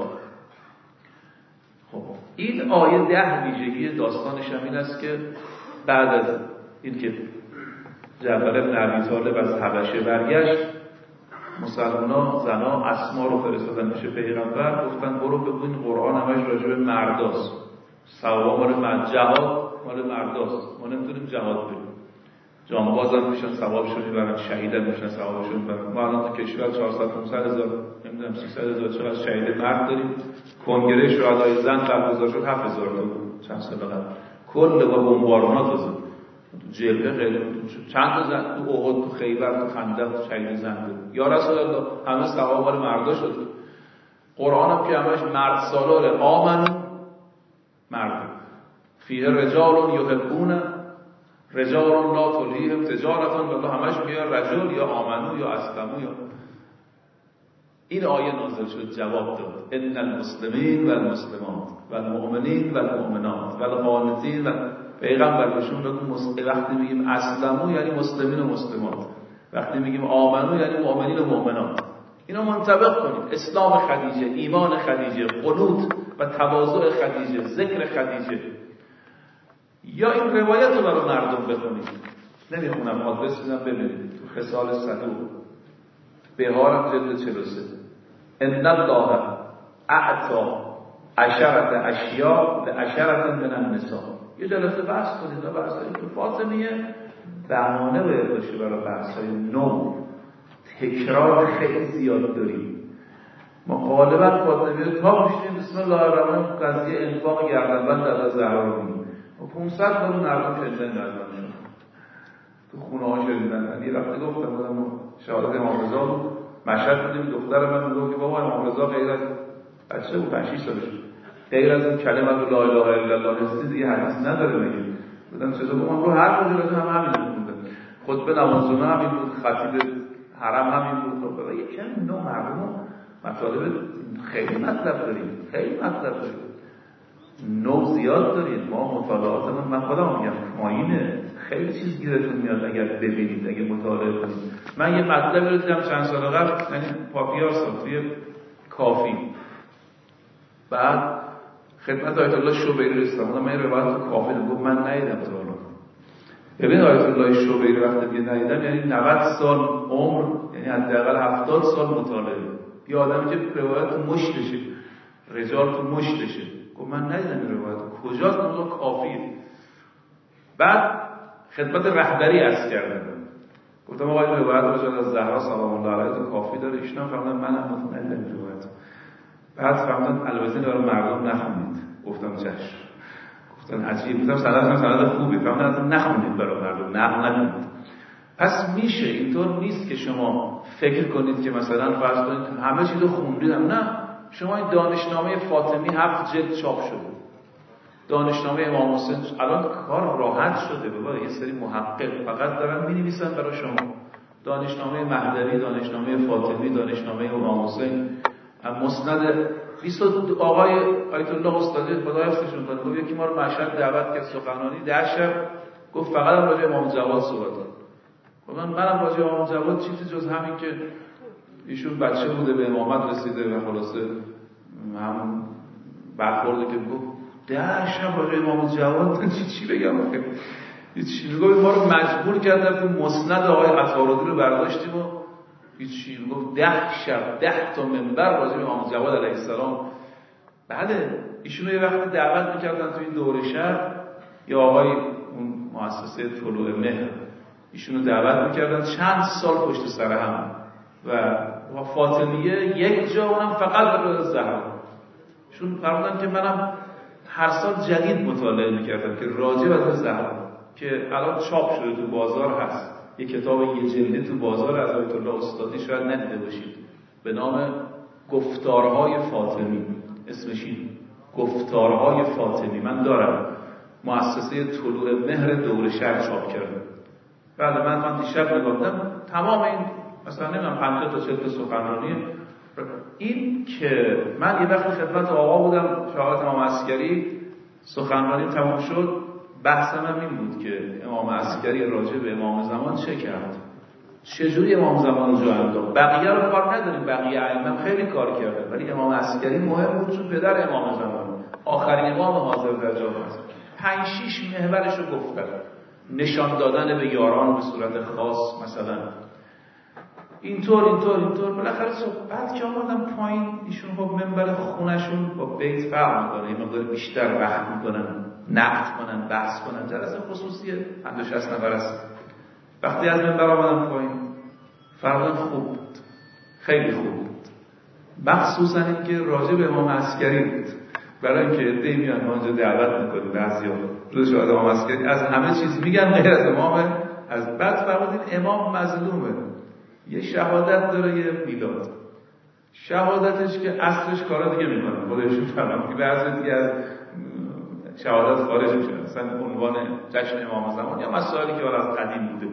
خب این آیه ده ویژگی داستانش هم این است که بعد از اینکه جعفر بن ابی طالب از حبشه برگشت، مسلمانان زنا اسما رو فرستادن پیش پیغمبر، گفتن برو بگو این قرآن همش راجع به مرداست، ثواب مال مرد، جهاد مال مرداست، ما نمیتونیم جهاد بریم، جانبازم میشن ثوابشون میبرن، شهیدن میشن ثوابشون میبرن. ما الان تو کشور چهارصد پانصد هزار نمیدونم سیصد هزار چقدر شهید مرد داریم. کنگره شهدای زن برگزار شد هفت هزار تا چند سال قبل، کل با بمبارونات از تو جبهه خیلی چند تا زن تو احد، تو خیبر، تو خندق تو شهید زن داریم. یا رسول الله همه ثواب مال مردا شد. قرآن هم که همش مرد سالاره، آمنو مرد فیه رجال یحبون رجال لا تلهیهم تجارتون، والله همش میگه رجل یا آمنو یا اسلمو. یا این آیه نازل شد جواب داد، ان المسلمین و المسلمات و المؤمنین و المؤمنات و القانتین. و پیغمبر بهشون بگو وقتی میگیم اسلمو یعنی مسلمین و مسلمات، وقتی میگیم آمنو یعنی مؤمنین و مؤمنات. اینو منطبق کنید. اسلام خدیجه، ایمان خدیجه، قنوت و تواضع خدیجه، ذکر خدیجه. یا این روایت رو برای مردم بخونید. نمیخونم آدرس میدم ببینید تو خصال صدوق بهارم جلد چهل و سه. ان الله اعطا عشرت اشیاء لعشرت من النساء. یه جلسه بحث کنید بحث های فاطمیه بهانه باید باشه برای بحث های نو، تکرار خیلی زیاد داریم. ما غالبا فاطمیه تا میشیم بسم الله الرحمن قضیه انفاق گردنبند در زهرا رو میگیم و پانصد بار مردم شنیدن گردنبند تو خونه ها شنیدن. یه وقتی گفتم بودم شهادت امام رضا بود مشهد بودیم، دختر من میگفت که بابا امام رضا غیر از بچه بود پنج شش سالش غیر از این کلمه لا اله الا الله هستی دیگه حدیث نداره میگه. بودم چطور بگم رو هر کجا هم همین بود، خطبه نمازونه همین بود، خطیب حرم همین بود. خب یه کمی نو مردم مطالب خیلی مطلب داریم، خیلی مطلب داریم، نو زیاد داریم. ما مطالعاتمون من خودم میگم پایینه، خیلی چیز گیرتون میاد اگر ببینید، اگه مطالعه کنید. من یه مطلبی رو دیدم چند سال قبل، یعنی پاپیار سال توی کافی، بعد خدمت آیت الله شوبیری رسیدم، من این روایت تو کافی گفت من ندیدم تا حالا. ببین آیت الله شوبیری وقتی میگه ندیدم یعنی نود سال عمر، یعنی حداقل هفتاد سال مطالعه. یه آدمی که روایت تو مشتشه، رجال تو مشتشه، گفت من ندیدم این روایت کجاست؟ اون کافیه. بعد خدمت رهبری عرض کردم، گفتم آقا این روایت رجال از زهرا سلام الله علیها تو کافی داره. ایشون هم فهمیدن منم مطمئن این روایت. بعد فهمیدن البته داره مردم نخونید. گفتم چشم. گفتن عجیب. گفتم سند سند خوبی. فهمیدن اصلا نخونید برای مردم، نقل نکنید. پس میشه، اینطور نیست که شما فکر کنید که مثلا فرض کنید همه چیزو خوندیدم. نه، شما این دانشنامه فاطمی هفت جلد چاپ شده، دانشنامه امام حسین الان کار راحت شده، بابا یه سری محقق فقط دارن می‌نویسن برای شما. دانشنامه مهدوی، دانشنامه فاطمی، دانشنامه امام حسین، مسند بیست آقای آیت الله استادی خدا حفظشون کنه، گفت یکی ما رو مشهد دعوت کرد سخنرانی، ده شب گفت فقط راجع امام جواد صحبت کنم. من منم راجع امام جواد چیزی جز همین که ایشون بچه بوده به امامت رسیده و خلاصه هم برخورده که گفت ده شب راجع امام جواد چی چی بگم هیچ. میگفت ما رو مجبور کردن تو مسند آقای عطاردی رو برداشتیم و هیچ. میگفت ده شب ده تا منبر راجع امام جواد علیه السلام. بله ایشونو یه وقتی دعوت میکردن تو این دوره شهر، یا آقای اون مؤسسه طلوع مهر ایشونو دعوت میکردن چند سال پشت سر هم و فاطمیه یک جا اونم فقط به زهرا. چون فرمودن که منم هر سال جدید مطالعه میکردم که راجع به زهرا که الان چاپ شده تو بازار هست، یه کتاب یه جلدی تو بازار از آیت الله استادی شاید ندیده باشید به نام گفتارهای فاطمی، اسمش این گفتارهای فاطمی. من دارم، مؤسسه طلوع مهر دور شهر چاپ کرده. بله من من دیشب نگاهدم تمام این مثلا نمیدونم پنجاه تا چهل تا سخنرانی این که من یه وقتی خدمت آقا بودم شهادت امام عسکری، سخنرانی تمام شد، بحثم هم این بود که امام عسکری راجع به امام زمان چه کرد، چجوری امام زمان رو جا انداخت. بقیه رو کار نداریم، بقیه ائمه خیلی کار کردن، ولی امام عسکری مهم بود چون پدر امام زمان آخرین امام حاضر در جهان است. پنج شش محورش رو گفتن، نشان دادن به یاران به صورت خاص، مثلا اینطور اینطور اینطور. بالاخره صحبت که آمدن پایین، ایشون خب منبر خونشون با بیت فرق میکنه، این مقدار بیشتر وقت میکنن، نقد کنن، بحث کنن، جلسه خصوصی پنجاه شصت نفر است. وقتی از منبر آمدن پایین فرمودن خوب بود، خیلی خوب بود، مخصوصا اینکه راجع به امام عسکری بود، برای اینکه عده‌ای میان ما اینجا دعوت میکنیم بعضیا روز شهادت امام عسکری از همه چیز میگن غیر از امام. از بعد فرمودین امام مظلومه، یه شهادت داره یه میلاد، شهادتش که اصلش کارا دیگه میکنه، خودشون فرمان که بعضی دیگه از شهادت خارج میشه، مثلا عنوان جشن امام زمان یا مسائلی که حالا از قدیم بوده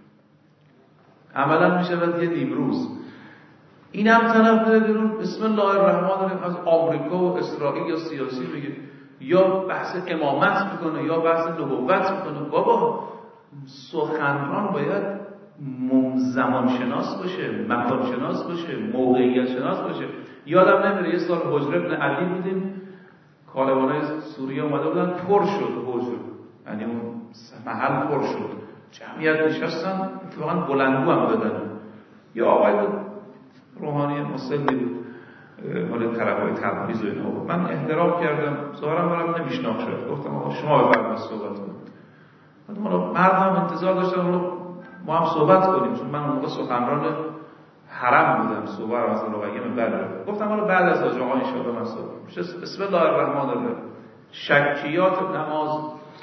عملا میشود یه نیمروز. این هم طرف میره بیرون بسم الله الرحمن الرحیم از آمریکا و اسرائیل یا سیاسی میگه، یا بحث امامت میکنه یا بحث نبوت میکنه. بابا سخنران باید زمان شناس باشه، مکان شناس باشه، موقعیت شناس باشه. یادم نمیره یه سال حجر ابن علی بودیم، کاروانای سوریه اومده بودن، پر شد حجر، یعنی اون محل پر شد، جمعیت نشستن، اتفاقا بلندگو هم دادن. یه آقای بود روحانی مسلمی بود، مال طرفای تبریز و اینا بود. من احترام کردم، ظاهرا برام نمیشناخت شد. گفتم آقا شما بفرمایید صحبت کنید. حالا مردم انتظار داشتن ما هم صحبت کنیم، چون من اون موقع سخنران حرم بودم، صحبت از رقیه بعد گفتم حالا بعد از حاج آقا ان شاء الله من صحبت میشه. بسم الله الرحمن الرحیم. شکیات نماز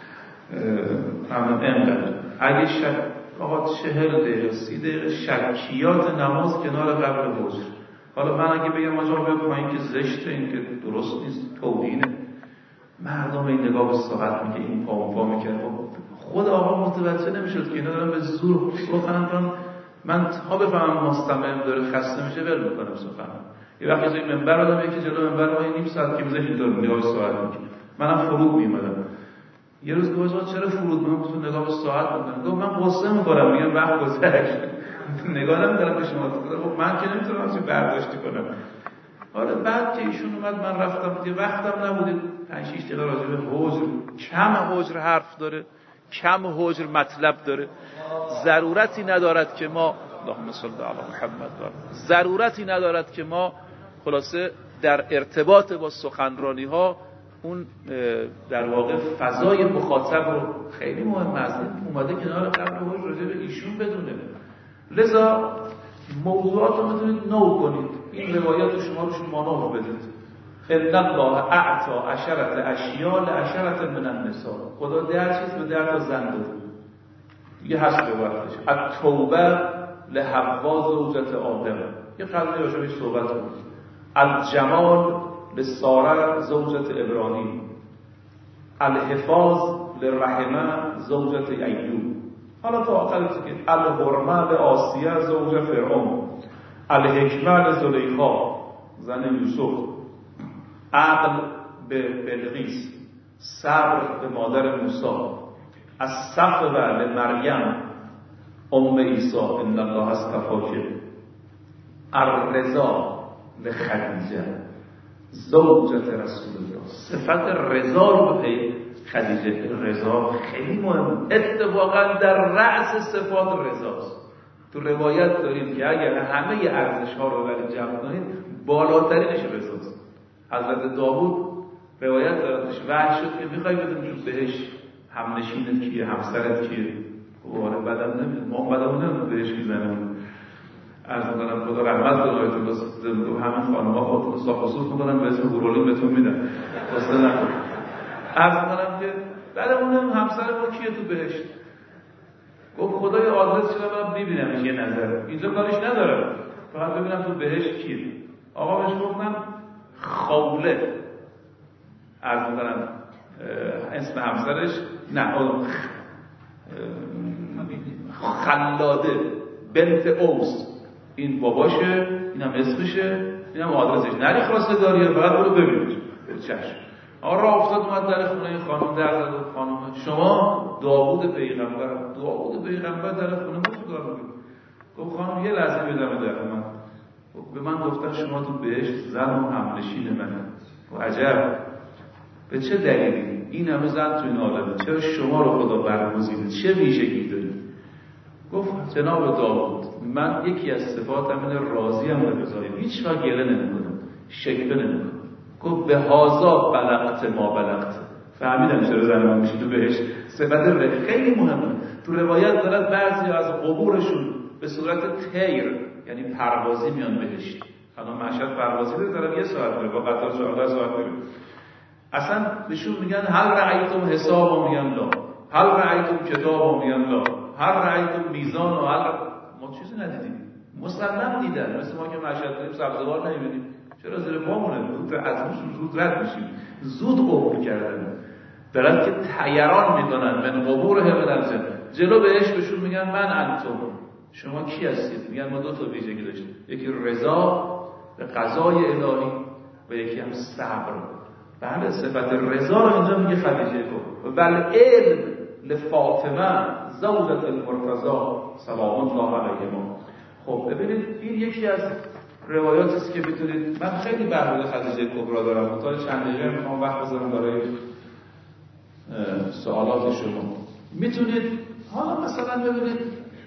همون اینقدر اگه شک آقا چهل دقیقه سی دقیقه شکیات نماز کنار قبل حضر. حالا من اگه بگم آجا بیا پایین که زشته، این که درست نیست، توهینه، مردم این نگاه به ساعت میگه این پا اون پا میکنه. خود آقا متوجه نمیشد که اینا دارن به زور سخن کنن. من تا بفهمم مستمع داره خسته میشه ول میکنم سخن. یه وقتی از این منبر آدم یکی جلو منبر ما نیم ساعت که میذاره اینطور نگاه به ساعت میکنه. منم فرود میومدم. یه روز گفتم چرا فرود میام تو نگاه به ساعت میکنم؟ گفت من قصه میکنم، میگم وقت گذشت. نگاه نمیکنم به شما. خب من که نمیتونم چیزی برداشت کنم. حالا بعد که ایشون اومد من رفتم دیگه وقتم نبود. پنج شش دقیقه راجع به حجر، کم حجر حرف داره، کم حجر مطلب داره. ضرورتی ندارد که ما اللهم صل علی محمد ضرورتی ندارد که ما خلاصه در ارتباط با سخنرانی ها اون در واقع فضای مخاطب رو خیلی مهمه است. اومده کنار قبل حجر راجع به ایشون بدونه. لذا موضوعات رو میتونید نو کنید. این روایات شما رو شما نو بدید. ان الله اعطى عشرة اشیاء لعشرة من النساء. خدا ده چیز به ده تا زن داده. دیگه هست روایتش. التوبه لحوا زوجة آدم. یه قضیه راجع بهش صحبت کنید. الجمال لساره زوجة ابراهیم. الحفاظ لرحمه زوجة ایوب. حالا تا آخر که الحرمه لآسیه زوجة فرعون. الحکمه لزلیخا زن یوسف. عقل به بلقیس، صبر به مادر موسی، الصفوه لمریم ام عیسی ان الله اصطفاک، الرضا لخدیجه زوجة رسول الله. صفت رضا رو به خدیجه. رضا خیلی مهم، اتفاقا در رأس صفات رضاست. تو روایت داریم که اگر همه ارزش ها رو ولی جمع کنید بالاترینش رضاست. حضرت داوود روایت دارتش وحی شد که میخوای بدونی تو بهش همنشینت کیه، همسرت کیه؟ واره بدم نمیاد، ما بدم نمیاد بهش میزنم. عرض میکنم خدا رحمت کنه آیت الله زنده همین خانم‌ها خودتون صاف و صوف میکنن به اسم هورولین بهتون میدن. واسه نکن. عرض میکنم که بعدمون همسر ما کیه تو بهشت؟ گفت خدای آدرس شده برام ببینم یه نظر. اینجا کارش ندارم. فقط ببینم تو بهشت کیه. آقا بهش گفتم خوله. عرض میکنم اسم همسرش نه خلاده بنت اوس. این باباشه، اینم اسمشه، اینم آدرسش. نری خواسته داریه فقط برو ببینید. چشم. آقا راه افتاد اومد در خونه این خانم در زد و خانم شما داوود پیغمبر داوود پیغمبر در خونه ما چیکار می‌کنید؟ گفت خانم یه لحظه بدم در من. به من گفتن شما تو بهشت زن و همنشین منه. و عجب به چه دلیلی این همه زن تو این عالمه؟ چرا شما رو خدا برگزیده؟ چه ویژگی دارید؟ گفت جناب داوود من یکی از صفاتم اینه راضیم به قضای هیچ وقت گله نمی‌کنم، شکوه نمی‌کنم. گفت به هازا بلغت ما بلغت. فهمیدم چرا زن میشه تو بهشت. صفت خیلی مهمه. تو روایت دارد بعضی از قبورشون به صورت تیر یعنی پروازی میان بهشت. الان مشهد پروازی داره طرف یه ساعت داره با قطار چهارده ساعت داره. اصلا بهشون میگن هل رأیتم حساب و میگن لا، هل رأیتم کتاب و میگن لا، هل رأیتم میزان و هل ما چیزی ندیدیم. مسلم دیدن مثل ما که مشهد داریم سبزوار نمیبینیم. چرا زیر پامونه زود از روشون زود رد میشیم. زود قبول کردن دارن که تیران میکنن من قبور همدن زن. جلو بهش بهشون میگن من انتم شما کی هستید؟ میگن ما دو تا ویژگی داشتیم، یکی رضا به قضای الهی و یکی هم صبر. بله صفت رضا رو اینجا میگه خدیجه کو بل علم لفاطمه زوجة المرتضی سلام الله علیهما. خب ببینید این یکی از روایاتی است که میتونید، من خیلی برنامه خدیجه کبرا دارم تا چند دقیقه میخوام وقت بذارم برای سوالات شما. میتونید حالا مثلا ببینید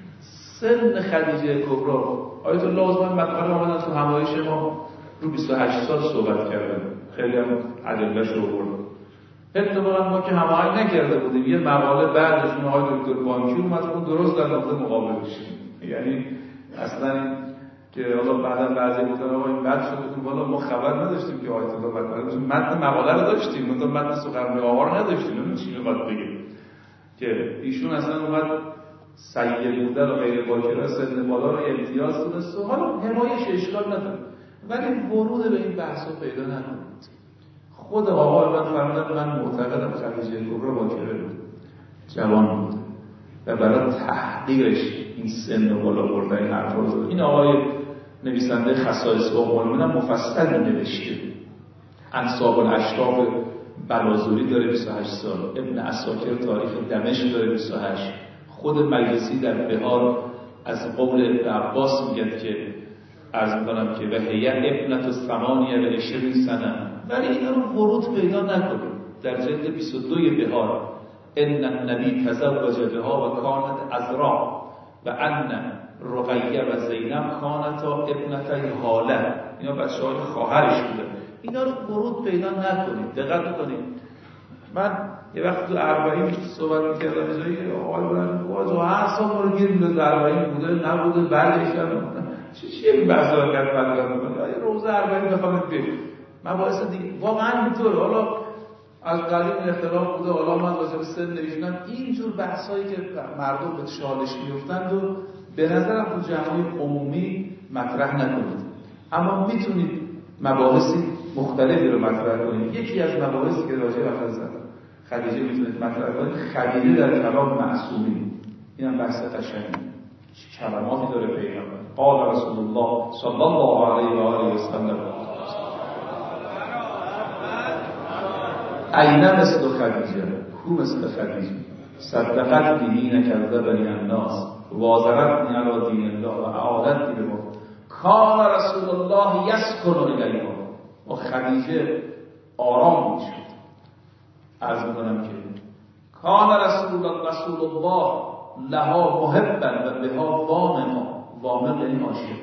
سن خدیجه کبری، آیت الله عثمان مطلب آمدن تو همایش ما رو بیست و هشت سال صحبت کردن، خیلی هم ادله‌اش رو برد. اتفاقا ما که هماهنگ نکرده بودیم، یه مقاله بعدشون آقای دکتر بانکی اومد اون درست در نقطه مقابلش، یعنی اصلا که حالا بعدا بعضی گفتن آقا این بد شده، والا ما خبر نداشتیم که آیت الله مطلب متن مقاله رو داشتیم، منتها متن سخنرانی آقا رو نداشتیم. اون چی میخواد بگه که ایشون اصلا اومد سید بودن و غیر باکره سن بالا رو امتیاز دونست و حالا حمایش اشکال نداره، ولی ورود به این بحثا پیدا نکنید. خود آقا من فرمودن من معتقدم خدیجه کبری باکره بود، جوان بود و برای تحقیقش این سن و بالا بردن این حرفا رو، این آقای نویسنده خصائص المؤمنین مفصل نوشته. انساب الاشراف بلازوری داره بیست و هشت سال، ابن عساکر تاریخ دمشق داره بیست و هشت، خود مجلسی در بهار از قول ابن عباس میگه که عرض میکنم که به هیئت ابنت الثمانیه و عشرین سنه، ولی اینا رو ورود پیدا نکنیم. در جلد بیست و دو بهار ان النبی تزوج بها و کانت عذرا و ان رقیه و زینب کانتا ابنتای حاله، اینا بچه‌های خواهرش بودن. اینا رو ورود پیدا نکنید، دقت کنید. من یه وقت تو اربعین صحبت می‌کردم، به جایی که آقای بودن تو هر سال ما رو گیر می‌داد اربعین بوده نبوده برگشتن چی چی این بحثا کرد مطلب می‌کنه یه روز اربعین بخوام بریم مباحث دیگه واقعا اینطور. حالا از قدیم اختلاف بوده، حالا من راجع به سن نوشتم، اینجور بحثایی که مردم به چالش می‌افتند و به نظرم تو جمع‌های عمومی مطرح نکنید، اما میتونید مباحثی مختلفی رو مطرح کنید. یکی از مباحثی که راجع به حضرت خدیجه میتونید مطرح کنید، خدیجه در کلام معصومین، اینم بحث قشنگی، کلماتی داره پیغمبر. قال رسول الله صلی الله علیه و آله و سلم این مثل خدیجه، کو مثل خدیجه، صدقت بی نکرده بنی الناس وازرتنی علی دین الله و اعادتنی به ما، کان رسول الله یسکن الیها، و خدیجه آرام میشد. عرض میکنم که کان رسول الله رسول الله لها محبا و بها وامقا، وامق یعنی عاشق.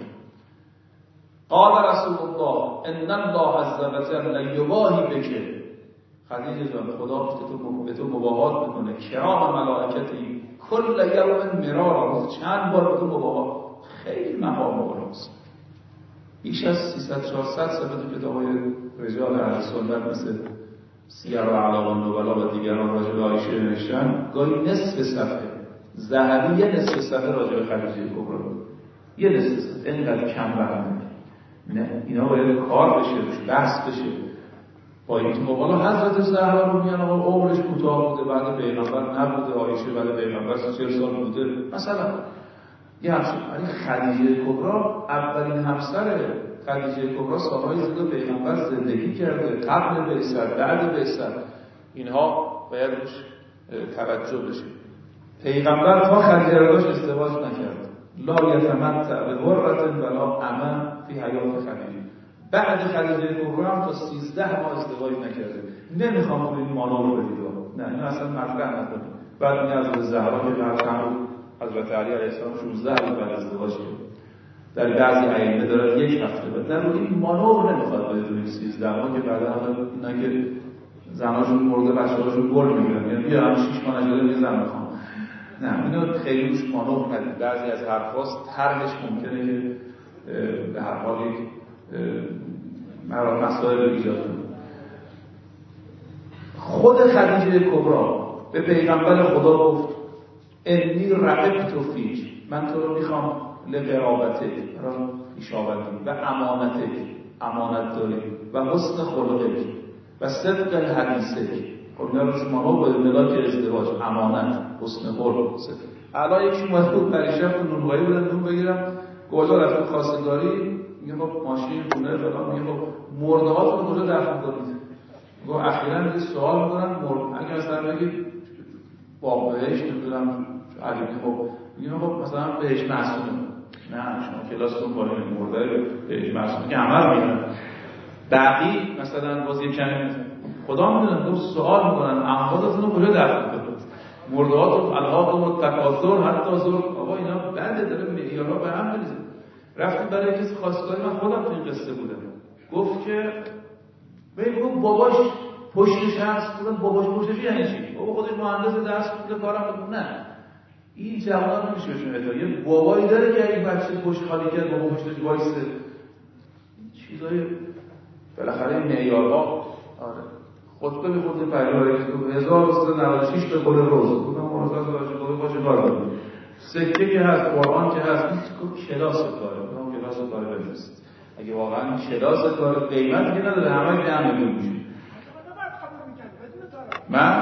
قال رسول الله ان الله عز وجل یباهی بک، خدیجه جان خدا به تو مباهات میکنه، کرام ملائکتی کل یوم مرارا، چند بار به تو مباهات، خیلی مقام بالاست. بیش از سیصد چهارصد صفحه کتاب‌های رجال اهل سنت مثل سیر و اعلام النبلا و دیگران راجع به عایشه نوشتن، گاهی نصف صفحه، ذهبی یه نصف صفحه راجع به خدیجه کبری، یه نصف صفحه، اینقدر کم برنامه. نه اینا باید کار بشه، روش بحث بشه. با این که بالا حضرت زهرا رو میان آقا عمرش کوتاه بوده، بعد پیغمبر نبوده، عایشه بعد پیغمبر چهل سال بوده مثلا، یه همچین. ولی خدیجه کبری اولین همسر خدیجه کبری سالهای زیاد پیغمبر زندگی کرده، قبل بعثت بعد بعثت، اینها باید روش توجه بشه. پیغمبر تا خدیجه رو داشت ازدواج نکرد، لا یتمتع بغرة ولا امن فی حیات خدیجه. بعد خدیجه کبری هم تا سیزده ماه ازدواج نکرده. نمیخوام تو این مانا رو بدید، نه این اصلا مطرح نکنید. بعد می از زهرا که در چند حضرت علی علیه السلام شانزده روز بعد ازدواج کرد، در بعضی ائمه داره یک هفته بعد. در این مانا رو نمیخواد بدید سیزده ماه که بعدا اینا که زناشون مرده بچه‌هاشون گل میگیرن، یعنی بیا هم شش ماه نشده یه زن میخوام، نه اینو خیلی روش مانا ندید. بعضی از حرفاست طرحش ممکنه که به هر حال یک مرا مسائل ایجاد کنه. خود خدیجه کبری به پیغمبر خدا گفت انی رغبت فیک، من تو رو میخوام لقرابتک، را خویشاوندی و امانتک، امانت داری و حسن خلقک و صدق حدیثک. خب اینا رو شما با ملاک ازدواج، امانت، حسن خلق، صدق. الان یکی اومد بود پریشب تو نونوایی بودن نون بگیرم، کجا رفت خواستگاری، میگه خب ماشین خونه فلان، میگه خب مرده هاتون کجا دفن کنید؟ گفت اخیراً یه سوال می‌کنن مرد اگه مثلا بگید با بهش نمیدونم علی خب میگه خب مثلا بهش معصومه، نه شما کلاستون بالا مرده بهش معصومه که عمل می‌کنن، باقی مثلا باز یه کمی خدا می‌دونه. گفت سوال می‌کنن امواتتون رو کجا دفن کنید؟ مردهات و الهاکم التکاثر حتی زور. آقا اینا بنده داره معیارها به هم میریزه. رفتیم برای کسی خواستگاری، من خودم تو این قصه بودم، گفت که ببین گفت باباش پشتش هست. گفتم باباش پشتش یعنی چی؟ بابا خودش مهندس درس خونده کارم بود. نه این جوونا نمیشه بهشون اعتبار. یه بابایی داره که این بچه پشت خالی کرد، بابا پشتش وایسه. چیزای بالاخره معیارها. آره خطبه می‌خوند پیامبر که هزار و سیصد و نود و شش به قول روز گفتم روزا باشه باشه کار کنه. سکه که هست، قرآن که هست، این کلاس کاره. اون کلاس کاره بفرست. اگه واقعا کلاس کار قیمت که نداره همه جمع میشه. من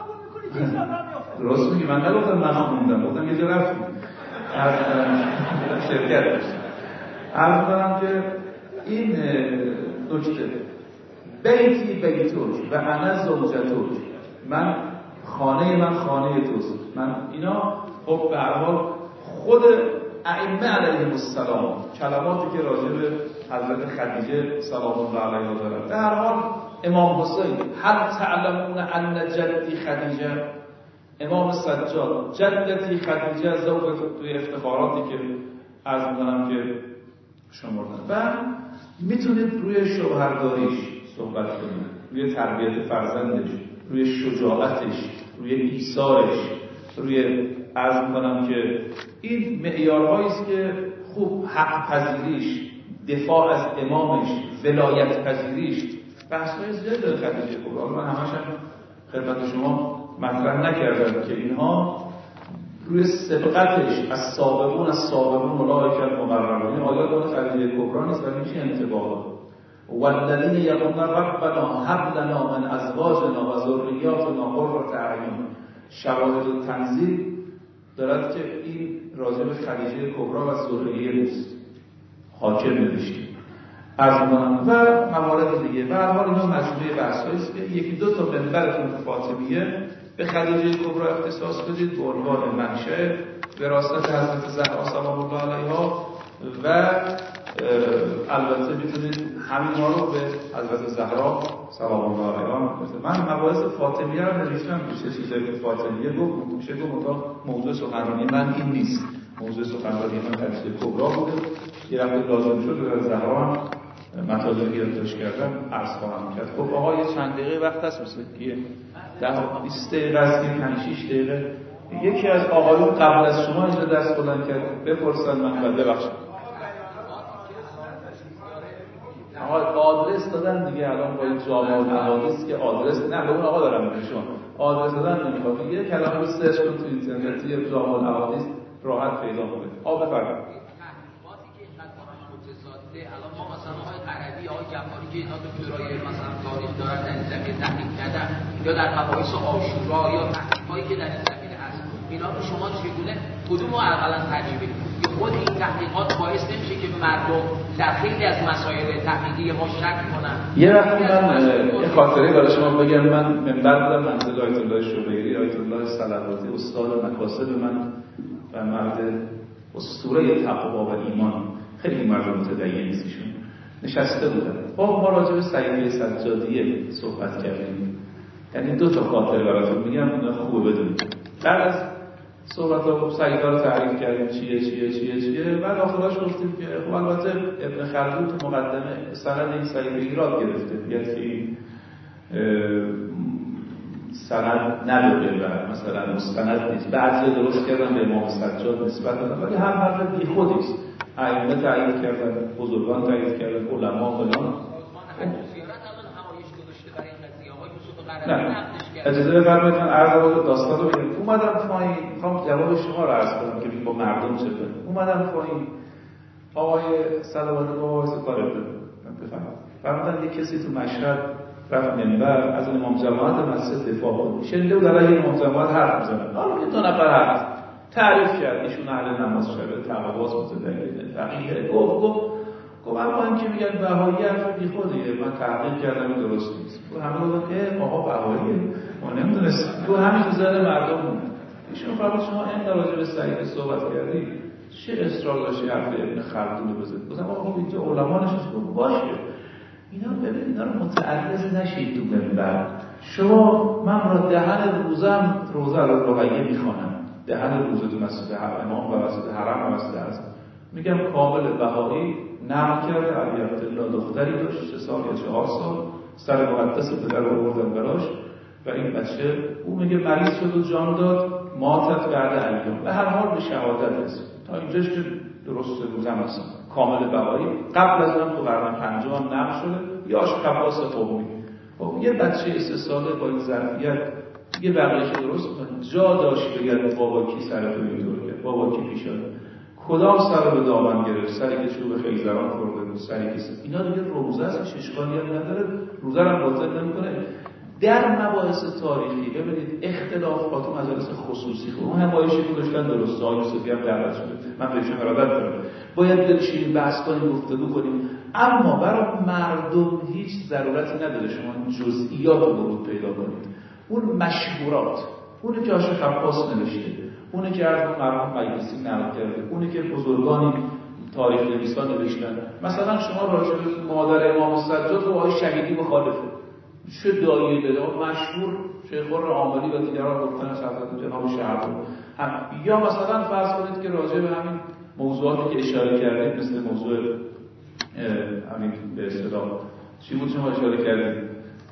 درست میگی، من نگفتم من خوندم، گفتم یه جا رفتم از شرکت داشتم. عرض کنم که این نکته بیتی بیتوک و انا زوجتوک، من خانه من خانه توست. من اینا خب به هر حال خود ائمه علیهم السلام کلماتی که راجع به حضرت خدیجه سلام الله علیها دارن. به هر حال امام حسین هل تعلمون ان جدی خدیجه، امام سجاد جدتی خدیجه ذوق توی افتخاراتی که عرض می‌کنم که شمردن. و میتونید روی شوهرداریش صحبت کنید، روی تربیت فرزندش، روی شجاعتش، روی ایثارش، روی عرض می‌کنم که این معیارهایی است که خوب حق پذیریش، دفاع از امامش، ولایت پذیریش، بحث‌های زیاد داره خدیجه کبرا. من همش هم خدمت شما مطرح نکردم که اینها روی سبقتش از سابقون از سابقون اولئک المقربون، این آیات اون خدیجه کبرا نیست ولی میشه انطباق والذین یقولون ربنا هب لنا من ازواجنا و ذریاتنا قرة اعین. شواهد التنزیل دارد که این راجع به خدیجه کبرا و ذریه نیست، حاکم نوشته از من و موارد دیگه. به هر حال اینا مجموعه بحثایی است که یکی دو تا منبرتون فاطمیه به خدیجه کبرا اختصاص بدید به عنوان منشأ وراثت حضرت زهرا سلام الله علیها و البته میتونید همین رو به حضرت زهرا سلام الله علیها. من مباحث فاطمیه رو نوشتم، میشه چیزایی که فاطمیه گفت میشه گفت موضوع سخنرانی من این نیست. موضوع سخنرانی من خدیجه کبرا بوده. یه وقت لازم شد به زهرا مطالبی یادداشت کردم عرض خواهم کرد. خب آقا یه چند دقیقه وقت هست مثل که ده بیست دقیقه است، پنج شش دقیقه. یکی از آقایون قبل از شما اینجا دست بلند کرد بپرسن من بعد ببخشید. آقا آدرس دادن دیگه الان با این جامعه الاحادیث که آدرس نه به اون آقا دارم میگم شما آدرس دادن نمیخواد. یه کلمه رو سرچ کن تو اینترنت یه جامعه الاحادیث راحت پیدا کنه. آقا بفرمایید. الان ما مثلا آقای عربی آقای جعفری که اینا دکترای مثلا تاریخ دارن در این زمینه تحقیق کردن یا در مباحث عاشورا یا تحقیقاتی که در این زمینه هست، اینا رو شما چگونه کدوم رو اولا ترجیح بدید؟ یا خود این تحقیقات باعث نمیشه که مردم در خیلی از مسائل تحقیقی ما شک کنن؟ یه وقتی من یه خاطره برای شما بگم. من منبر بودم منزل آیت الله شبیری، آیت الله صلواتی، استاد مکاسب من و مرد اسطوره تقوا و ایمان، خیلی مرد متدین نیستشون نشسته بودن. با ما راجع به سیدی سجادیه صحبت کردیم. یعنی دو تا خاطره براتون میگم اینا خوبه بدونید. بعد از صحبت ها سیدا رو تعریف کردیم چیه چیه چیه چیه بعد آخرش گفتیم که خب البته ابن خلدون تو مقدمه سند این سیدی ایراد گرفته، میگه که این سند نداره و مثلا مستند نیست. بعضی درست کردن به امام سجاد نسبت دادن ولی هم حرف بیخودی است. ائمه تایید کردن، بزرگان تایید کردن، علما فلان. نه اجازه بفرمایید من عرض داستان رو بگم. اومدم پایین میخوام جواب شما رو عرض کنم که با مردم چه کنم. اومدم پایین آقای صلوات الله علیه کار بفرمایید فرمودن یک کسی تو مشهد رفت منبر از امام جماعت مسجد دفاع کنه. شنیده بود علیه امام جماعت حرف می‌زنن. حالا یه دو نفر حرف تعریف کرد ایشون اهل نماز شده، تقواس متدینه، فقیه. گفت گفت گفت اما این که میگن بهایی حرف بیخودیه، من تحقیق کردم این درست نیست. گفت همه گفتن اه آقا بهاییه، ما نمیدونستیم. گفت همین تو ذهن مردم مونده. ایشون فرمود شما این راجع به سعید صحبت کردی، چه اصرار داشتی حرف ابن خلدون رو بزنید؟ گفتم آقا اینجا علما نشست. گفت باشه اینا ببینید اینا رو متعرض نشید تو منبر. شما من را دهن روزم روزه رو رقیه میخوانم، دهن روزه تو مسجد امام و مسجد حرم و مسجد اعظم، میگم کامل بهایی نقل کرد علی عبدالله دختری داشت سه سال یا چهار سال، سر مقدس پدر رو آوردن براش و این بچه او میگه مریض شد و جان داد، ماتت بعد ایام، به هر حال به شهادت رسید. تا اینجاش که درست روزم هستم کامل بهایی. قبل از اون تو قرن پنجم هم نقل شده یا شکباس قومی. خب یه بچه سه ساله با این ظرفیت یه بقیه‌اش درست کنه، جا داشت بگه بابا کی سر تو اینطور کرد، بابا کی پیشاده، کدام سر به دامن گرفت، سری که چوب خیزران خورده بود، سری که سر. اینا دیگه روزه است، اشکالی هم نداره، روزه رو باطل نمی‌کنه. در مباحث تاریخی ببینید اختلافات و مجالس خصوصی خود اون همایشی که داشتن درسته، آقای یوسفی هم دعوت شده، من بهشون ارادت دارم، باید بنشینیم بحث کنیم گفتگو کنیم، اما برای مردم هیچ ضرورتی نداره شما جزئیات رو ورود پیدا کنید. اون مشهورات، اونی که آشق عباس نوشته، اونی که از مرحوم مجلسی نقل کرده، اونی که بزرگانی تاریخ نویسان نوشتن، مثلا شما راجع به مادر امام سجاد و آقای شهیدی مخالفه، چه دایی بده مشهور شیخ العاملی و دیگران گفتن از حضرت جناب شهاب هم، یا مثلا فرض کنید که راجع به همین موضوعاتی که اشاره کردید مثل موضوع همین به اصطلاح چی بود شما اشاره کردید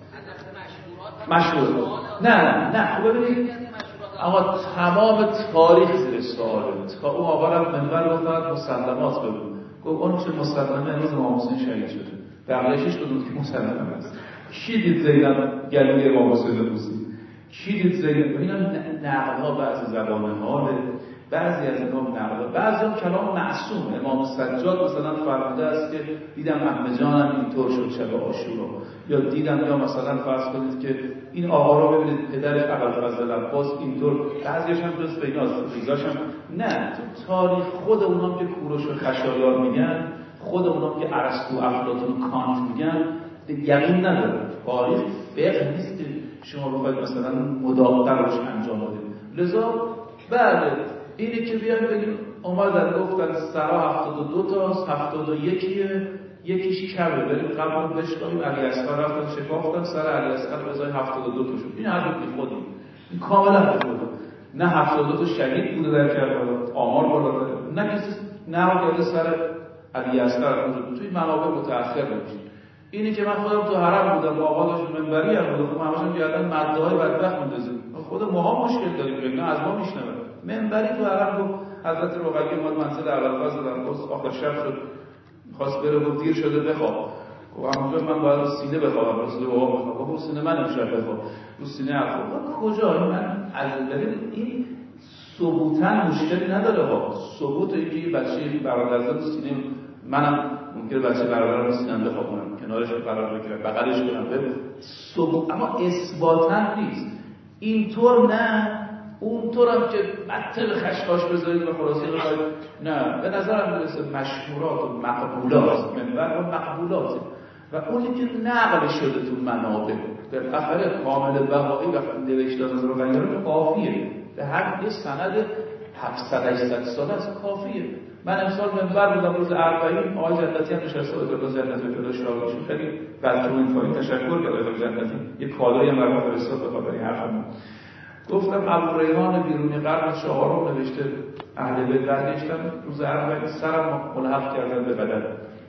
مشهور نه نه نه خب ببینید آقا تمام تاریخ زیر سواله تا اون آقا رفت منبر گفت مسلمات بگو، گفت اون چه مسلمه امروز امام حسین شهید شده، بقیه‌اش کدوم که مسلمه است. کی دید زینب گلوی امام حسین بوسید؟ کی دید زینب؟ اینا نقل‌ها بعضی زبان حاله، بعضی از اینها نقل، بعضی هم کلام معصوم. امام سجاد مثلا فرموده است که دیدم عمه جانم اینطور شد شب عاشورا، یا دیدم، یا مثلا فرض کنید که این آقا رو ببینید پدر ابوالفضل عباس اینطور، بعضیش هم جز بیناست، چیزاش هم نه. تو تاریخ خود اونام که کوروش و خشایار میگن، خود اونام که ارسطو افلاطون کانت میگن، یقین نداره. تاریخ فقه نیست که شما بخواید مثلا مداق‌تر روش انجام بدید. لذا بله اینی که بیایم بگیم اومدن گفتن سرا هفتاد و دو تاست، هفتاد و یکیه، یکیش کمه، بریم قبل رو بشکاریم. علی اصغر رفتن شکافتن سر علی اصغر بزای هفتاد و دو تا شد. این هر دو بی خودیم، این کاملا بی خودیم. نه هفتاد و دو تا شهید بوده در کربلا، آمار بالا داره، نه کسی نه کرده سر علی اصغر اونجا توی منابع متأخر نمیشه. اینی که من خودم تو حرم بودم با آقا داشت منبری هم بودم، خب همشون گردن مدعای بدبخت میندازیم، خود ماها مشکل داریم، نه از ما میشنون. منبری تو حرم گفت حضرت رقیه اومد منزل ابوالفضل عباس، آخر شب شد خواست بره، گفت دیر شده بخواب. خب همونجا من باید سینه بخوابم، رسول بابا بخواب، گفت سینه من امشب بخواب، رو سینه عفو. کجا من از ببین این ثبوتاً مشکلی نداره ها، ثبوت اینکه بچه برادرزاده سینه منم ممکنه بچه برادرم رو سینم بخوابونم، کنارش قرار بگیرم، بغلش کنم، ببین ثبوت، اما اثباتاً نیست. اینطور نه اونطورم که مطل خشخاش بذارید و خلاصه بخواید، نه. به نظرم میرسه مشهورات و مقبولات، منبر و مقبولات، و اونی که نقل شده تو منابع به فخر کامل بهایی وقتی نوشته از رو غیره کافیه، به هر یه سند هفتصد هشتصد سال از کافیه. من امسال منبر بودم روز اربعین، آقای جنتی هم نشسته بود، آقای جنتی پیدا شاگردشون خیلی بچه‌ها این کاری تشکر کرد آقای جنتی، یه کالایی هم برام فرستاد به خاطر این حرفمون. گفتم ابوریحان بیرونی قرن چهارم نوشته اهل بیت برگشتن روز اربعین سرم ملحق کردن به بدن.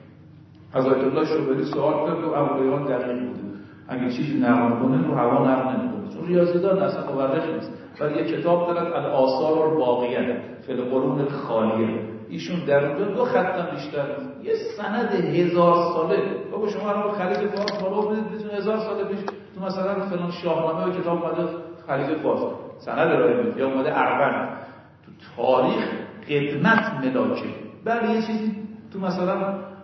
حضرت الله شوبری سوال کرد و ابوریحان دقیق بوده، اگه چیزی نقل کنه رو هوا نقل نمی‌کنه، چون ریاضیدان اصلا مورخ نیست، ولی یه کتاب دارد الآثار الباقیه فی القرون الخالیه، ایشون در اونجا دو خط بیشتر یه سند هزار ساله. بابا شما الان خلیج فارس بالا برید بدون هزار سال پیش تو مثلا فلان شاهنامه و کتاب اومده خلیج فارس سند ارائه میده، یا اومده اربن تو تاریخ قدمت ملاکه. بله یه چیزی تو مثلا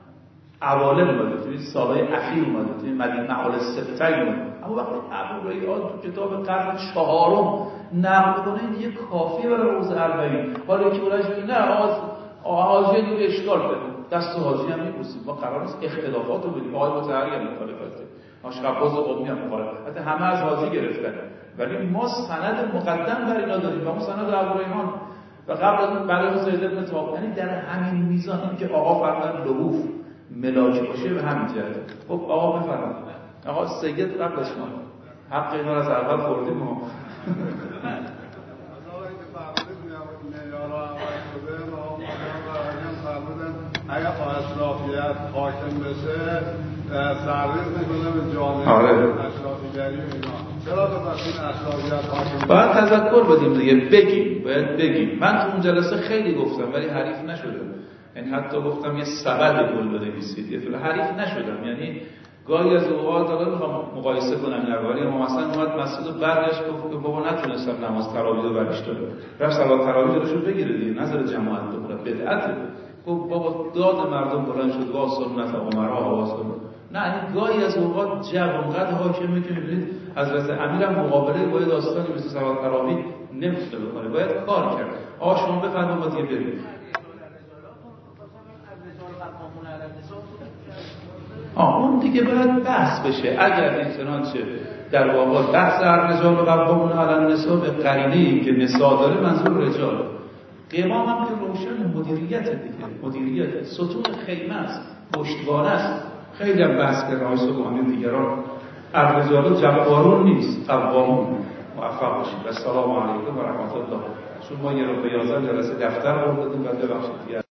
اوالم اومده، توی سالهای اخیر اومده، توی مدینه معال سبتین اومده، اما وقتی ابوریحان تو کتاب قرن چهارم نقل کنه این یه کافیه برای روز اربعین. حالا که بلنش بگه نه آز حاجی دور اشکال کنه، دست حاجی هم میبوسیم، ما قرار نیست اختلافات رو بدیم. آقای مطهری هم مخالفته، آشقباز قومی هم مخالفت، حتی همه از حاجی گرفتن، ولی ما سند مقدم بر اینا داریم و اون سند ابوریحان و قبل از اون بعد از زید بن ثابت، یعنی در همین میزان این که آقا فرمان لهوف ملاک باشه به همین جهت. خب آقا بفرمایید. آقا سید قبل از شما حق اینا رو از اول خوردیم ما. اگر اشرافیت حاکم بشه سرریز میکنه به جامعه اشرافیگری و اینا. چرا به این اشرافیت حاکم باید تذکر بدیم دیگه، بگیم، باید بگیم. من تو اون جلسه خیلی گفتم ولی حریف نشدم، یعنی حتی گفتم یه سبد گل بنویسید، یه طور حریف نشدم. یعنی گاهی از اوقات دارم میخوام مقایسه کنم اینا رو، ولی ما مثلا اومد مسجد رو برگشت گفت که بابا نتونستم نماز تراویح رو برش داره، رفت صلات تراویح رو بگیره دیگه، نظر جماعت بخوره، بدعته. گفت بابا داد مردم بلند شد وا سنت عمرها آواز کنه. نه این گاهی از اوقات جو اونقدر حاکمه که میبینید حضرت امیرم مقابله با داستانی مثل صلات تراویح نمیتونه بکنه، باید کار کرد. آقا شما بفرمایید ما دیگه بریم. آه اون دیگه باید بحث بشه. اگر این چنانچه در واقع بحث الرجال و قوامون علی النساء به قرینه‌ای که نساء داره منظور رجال، قوام هم که روشن مدیریت دیگه، مدیریت ستون خیمه است، پشتوانه است. خیلی هم بحث کردن آقای سبحانی دیگران، الرجال جبارون نیست، قوامون. موفق باشید و السلام علیکم و رحمت الله. چون ما یه رو به یازده جلسه دفتر آوردیم و ببخشید